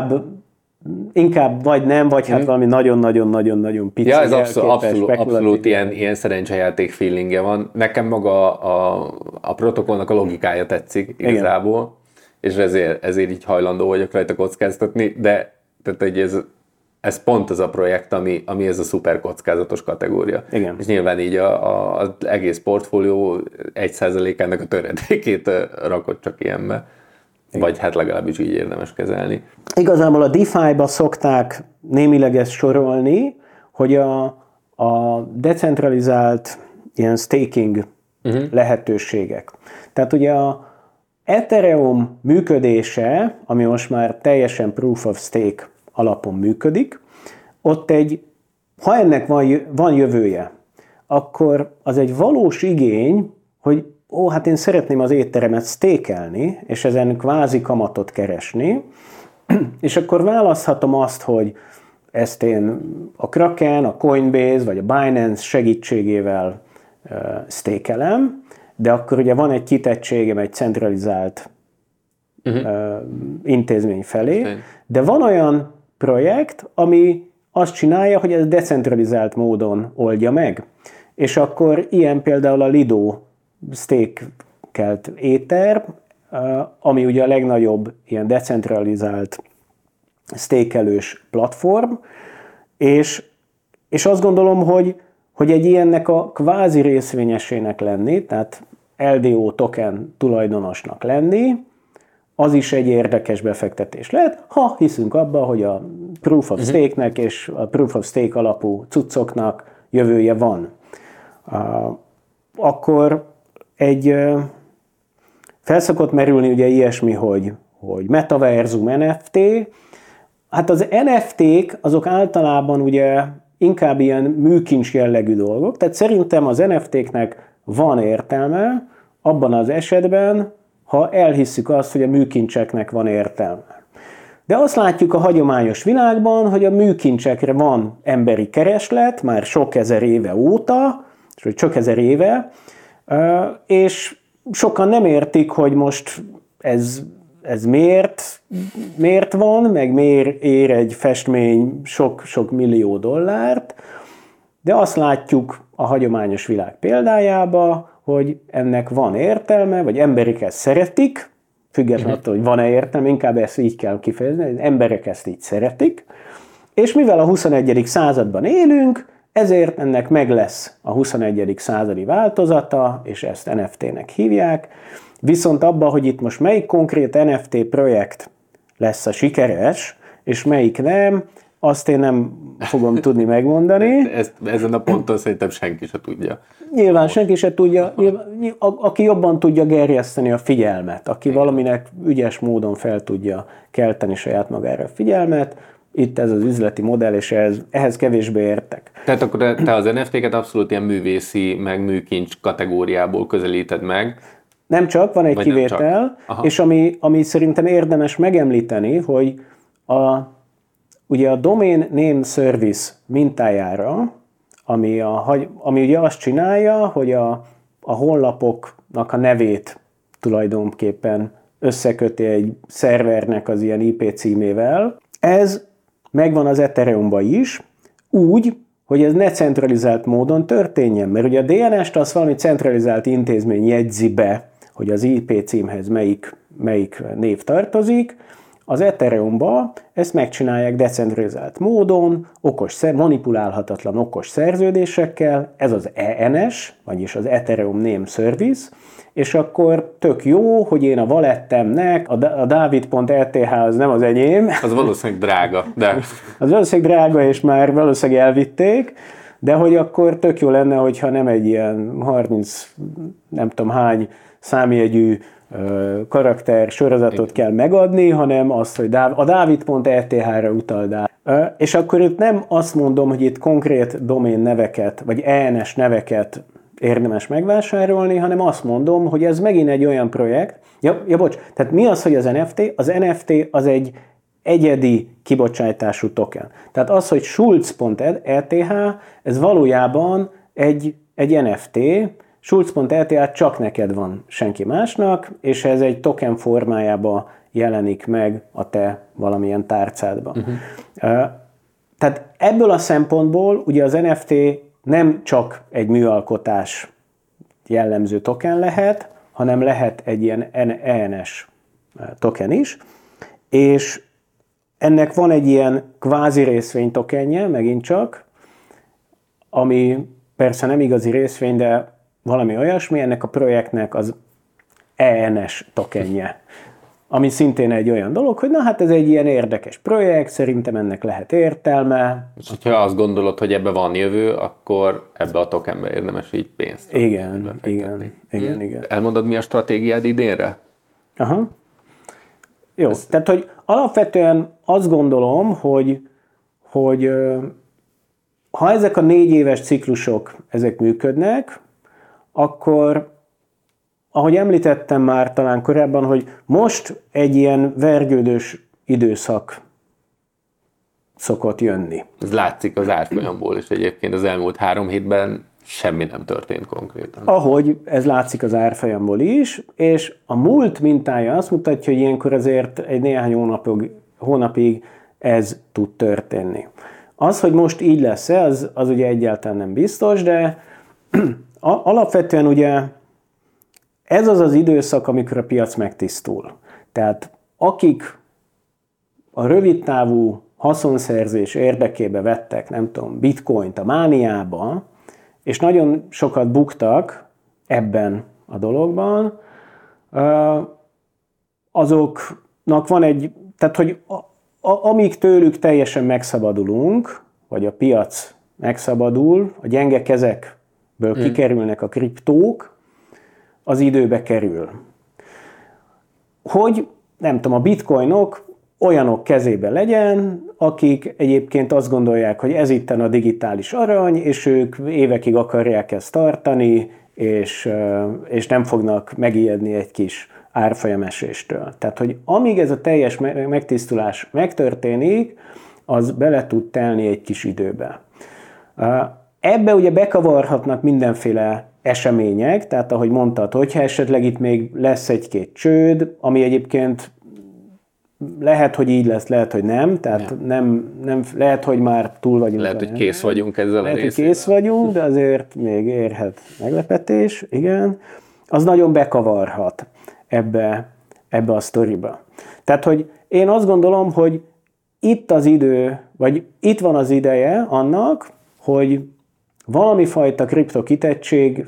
inkább vagy nem, vagy hát valami nagyon-nagyon-nagyon pici. Ja, ez abszolút ilyen szerencsejáték feelingje van. Nekem maga a protokollnak a logikája tetszik igazából, és ezért így hajlandó vagyok rajta kockáztatni, de tehát, ez pont az a projekt, ami ez a szuper kockázatos kategória. Igen. És nyilván így az egész portfólió 1%-ának a töredékét rakott csak ilyenbe. Igen. Vagy hát legalábbis így érdemes kezelni. Igazából a DeFi-ba szokták némileg ezt sorolni, hogy a decentralizált ilyen staking lehetőségek. Tehát ugye a Ethereum működése, ami most már teljesen proof of stake alapon működik, ott ha ennek van jövője, akkor az egy valós igény, hogy hát én szeretném az étteremet stakelni, és ezen kvázi kamatot keresni, és akkor választhatom azt, hogy ezt én a Kraken, a Coinbase vagy a Binance segítségével stakelem, de akkor ugye van egy kitettségem egy centralizált intézmény felé, de van olyan projekt, ami azt csinálja, hogy ez decentralizált módon oldja meg. És akkor ilyen például a Lido stakelt Ether, ami ugye a legnagyobb ilyen decentralizált stakelős platform, és azt gondolom, hogy egy ilyennek a kvázi részvényesének lenni, tehát LDO token tulajdonosnak lenni, az is egy érdekes befektetés lehet, ha hiszünk abba, hogy a Proof of Stake-nek és a Proof of Stake alapú cuccoknak jövője van. Akkor felszokott merülni ugye ilyesmi, hogy metaverzum NFT, Hát az NFT-k azok általában ugye inkább ilyen műkincs jellegű dolgok, tehát szerintem az NFT-knek van értelme abban az esetben, ha elhisszük azt, hogy a műkincseknek van értelme. De azt látjuk a hagyományos világban, hogy a műkincsekre van emberi kereslet, már sok ezer éve óta, csak ezer éve, és sokan nem értik, hogy most ez miért van, meg miért ér egy festmény sok millió dollárt, de azt látjuk a hagyományos világ példájába, hogy ennek van értelme, vagy emberek ezt szeretik, függetlenül attól, hogy van-e értelme, inkább ezt így kell kifejezni, hogy emberek ezt így szeretik, és mivel a 21. században élünk, ezért ennek meg lesz a 21. századi változata, és ezt NFT-nek hívják, viszont abban, hogy itt most melyik konkrét NFT projekt lesz a sikeres, és melyik nem, azt én nem fogom tudni megmondani. Ezen a ponton szerintem senki se tudja. Nyilván senki se tudja, aki jobban tudja gerjeszteni a figyelmet, aki valaminek ügyes módon fel tudja kelteni saját magára a figyelmet, itt ez az üzleti modell, és ehhez kevésbé értek. Tehát akkor te az NFT-ket abszolút ilyen művészi, meg műkincs kategóriából közelíted meg. Nem csak, van egy kivétel, és ami szerintem érdemes megemlíteni, hogy ugye a Domain Name Service mintájára, ami ugye azt csinálja, hogy a honlapoknak a nevét tulajdonképpen összeköti egy szervernek az ilyen IP címével. Ez megvan az Ethereumban is, úgy, hogy ez ne centralizált módon történjen, mert ugye a DNS-t az valami centralizált intézmény jegyzi be, hogy az IP címhez melyik név tartozik. Az Ethereumban ezt megcsinálják decentralizált módon, manipulálhatatlan okos szerződésekkel, ez az ENS, vagyis az Ethereum Name Service, és akkor tök jó, hogy én a wallettemnek, a David.eth az nem az enyém. Az valószínűleg drága, de... Az valószínűleg drága, és már valószínűleg elvitték, de hogy akkor tök jó lenne, hogyha nem egy ilyen 30 nem tudom hány számjegyű karakter sorozatot kell megadni, hanem azt, hogy a David.eth-re utal. És akkor itt nem azt mondom, hogy itt konkrét domén neveket, vagy ENS neveket érdemes megvásárolni, hanem azt mondom, hogy ez megint egy olyan projekt. Bocs, tehát mi az, hogy az NFT? Az NFT az egy egyedi kibocsátású token. Tehát az, hogy Schulz.eth, ez valójában egy NFT, Schulz.eth csak neked van, senki másnak, és ez egy token formájába jelenik meg a te valamilyen tárcádban. Tehát ebből a szempontból ugye az NFT nem csak egy műalkotás jellemző token lehet, hanem lehet egy ilyen ENS token is, és ennek van egy ilyen kvázi részvény tokenje, megint csak, ami persze nem igazi részvény, de valami olyasmi, ennek a projektnek az ENS tokenje, ami szintén egy olyan dolog, hogy na hát ez egy ilyen érdekes projekt, szerintem ennek lehet értelme. És ha azt gondolod, hogy ebbe van jövő, akkor ebbe a tokenbe érdemes így pénzt. Igen. Elmondod, mi a stratégiád idénre? Aha. Jó, tehát hogy alapvetően azt gondolom, hogy ha ezek a 4 éves ciklusok ezek működnek, akkor, ahogy említettem már talán korábban, hogy most egy ilyen vergődős időszak szokott jönni. Ez látszik az árfolyamból, és egyébként az elmúlt 3 hétben semmi nem történt konkrétan. Ahogy ez látszik az árfolyamból is, és a múlt mintája azt mutatja, hogy ilyenkor azért egy néhány hónapig ez tud történni. Az, hogy most így lesz-e, az ugye egyáltalán nem biztos, de alapvetően ugye ez az az időszak, amikor a piac megtisztul. Tehát akik a rövidtávú haszonszerzés érdekébe vettek, nem tudom, bitcoint a mániába, és nagyon sokat buktak ebben a dologban, azoknak van egy, tehát hogy amíg tőlük teljesen megszabadulunk, vagy a piac megszabadul, a gyenge kezekből kikerülnek a kriptók, az időbe kerül. Hogy, nem tudom, a bitcoinok olyanok kezében legyen, akik egyébként azt gondolják, hogy ez itten a digitális arany, és ők évekig akarják ezt tartani, és nem fognak megijedni egy kis árfolyameséstől. Tehát, hogy amíg ez a teljes megtisztulás megtörténik, az bele tud telni egy kis időbe. Ebbe ugye bekavarhatnak mindenféle események, tehát ahogy mondtad, hogyha esetleg itt még lesz egy-két csőd, ami egyébként lehet, hogy így lesz, lehet, hogy nem, tehát nem, lehet, hogy már túl vagyunk. Lehet, hogy kész vagyunk ezzel lehet, a részével. Hogy kész vagyunk, de azért még érhet meglepetés, igen. Az nagyon bekavarhat ebbe a sztoriba. Tehát, hogy én azt gondolom, hogy itt az idő, vagy itt van az ideje annak, hogy valami fajta kriptokitettséget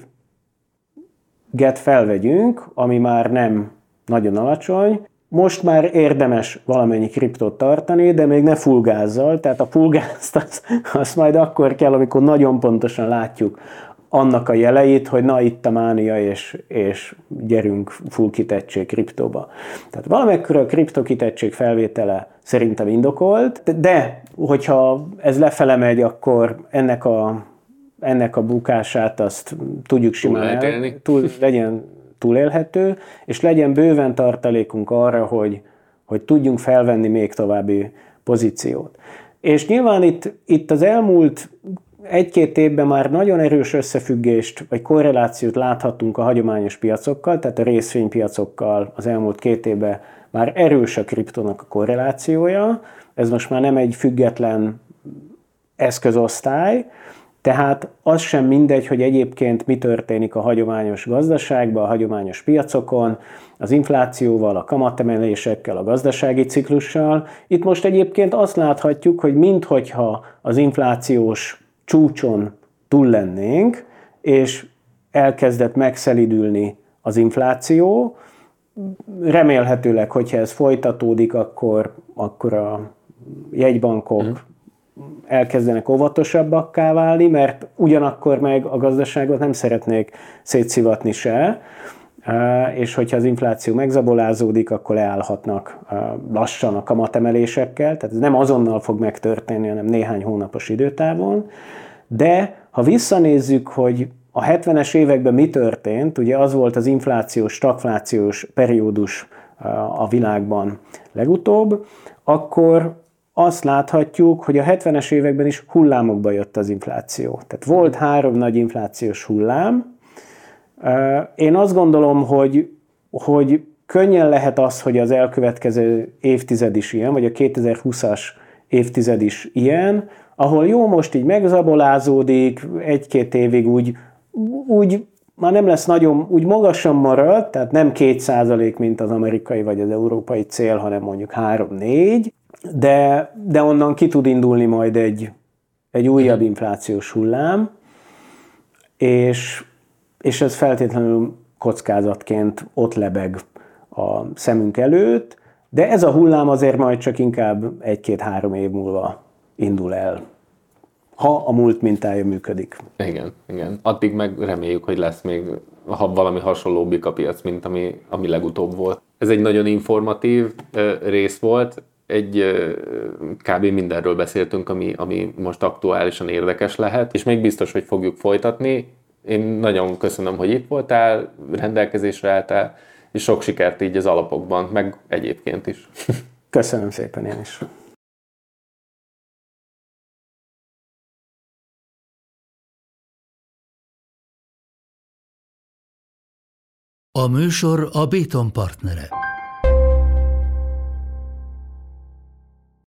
felvegyünk, ami már nem nagyon alacsony. Most már érdemes valamennyi kriptot tartani, de még ne full gázzal, tehát a full gázt azt majd akkor kell, amikor nagyon pontosan látjuk annak a jeleit, hogy na itt a mánia, és gyerünk full kitettség kriptóba. Tehát valamekkora a kriptokitettség felvétele szerintem indokolt, de hogyha ez lefele megy, akkor ennek a bukását azt tudjuk simán legyen túlélhető, és legyen bőven tartalékunk arra, hogy tudjunk felvenni még további pozíciót. És nyilván itt az elmúlt 1-2 évben már nagyon erős összefüggést, vagy korrelációt láthatunk a hagyományos piacokkal, tehát a részvénypiacokkal az elmúlt 2 évben már erős a kriptónak a korrelációja, ez most már nem egy független eszközosztály, tehát az sem mindegy, hogy egyébként mi történik a hagyományos gazdaságban, a hagyományos piacokon, az inflációval, a kamatemelésekkel, a gazdasági ciklussal. Itt most egyébként azt láthatjuk, hogy minthogyha az inflációs csúcson túl lennénk, és elkezdett megszelidülni az infláció. Remélhetőleg, hogyha ez folytatódik, akkor a jegybankok elkezdenek óvatosabbakká válni, mert ugyanakkor meg a gazdaságot nem szeretnék szétszivatni se, és hogyha az infláció megzabolázódik, akkor leállhatnak lassan a kamatemelésekkel, tehát ez nem azonnal fog megtörténni, hanem néhány hónapos időtávon, de ha visszanézzük, hogy a 70-es években mi történt, ugye az volt az inflációs, stagflációs periódus a világban legutóbb, akkor azt láthatjuk, hogy a 70-es években is hullámokba jött az infláció. Tehát volt 3 nagy inflációs hullám. Én azt gondolom, hogy könnyen lehet az, hogy az elkövetkező évtized is ilyen, vagy a 2020-as évtized is ilyen, ahol jó, most így megzabolázódik, 1-2 évig úgy már nem lesz nagyon, úgy magasan marad, tehát nem 2%, mint az amerikai vagy az európai cél, hanem mondjuk 3-4, de onnan ki tud indulni majd egy újabb inflációs hullám, és ez feltétlenül kockázatként ott lebeg a szemünk előtt, de ez a hullám azért majd csak inkább 1-2-3 év múlva indul el, ha a múlt mintája működik. Igen. Addig meg reméljük, hogy lesz még valami hasonlóbbik a piac, mint ami legutóbb volt. Ez egy nagyon informatív rész volt, kb. Mindenről beszéltünk, ami most aktuálisan érdekes lehet, és még biztos, hogy fogjuk folytatni. Én nagyon köszönöm, hogy itt voltál, rendelkezésre álltál, és sok sikert így az alapokban, meg egyébként is. Köszönöm szépen én is. A műsor a Béton partnere.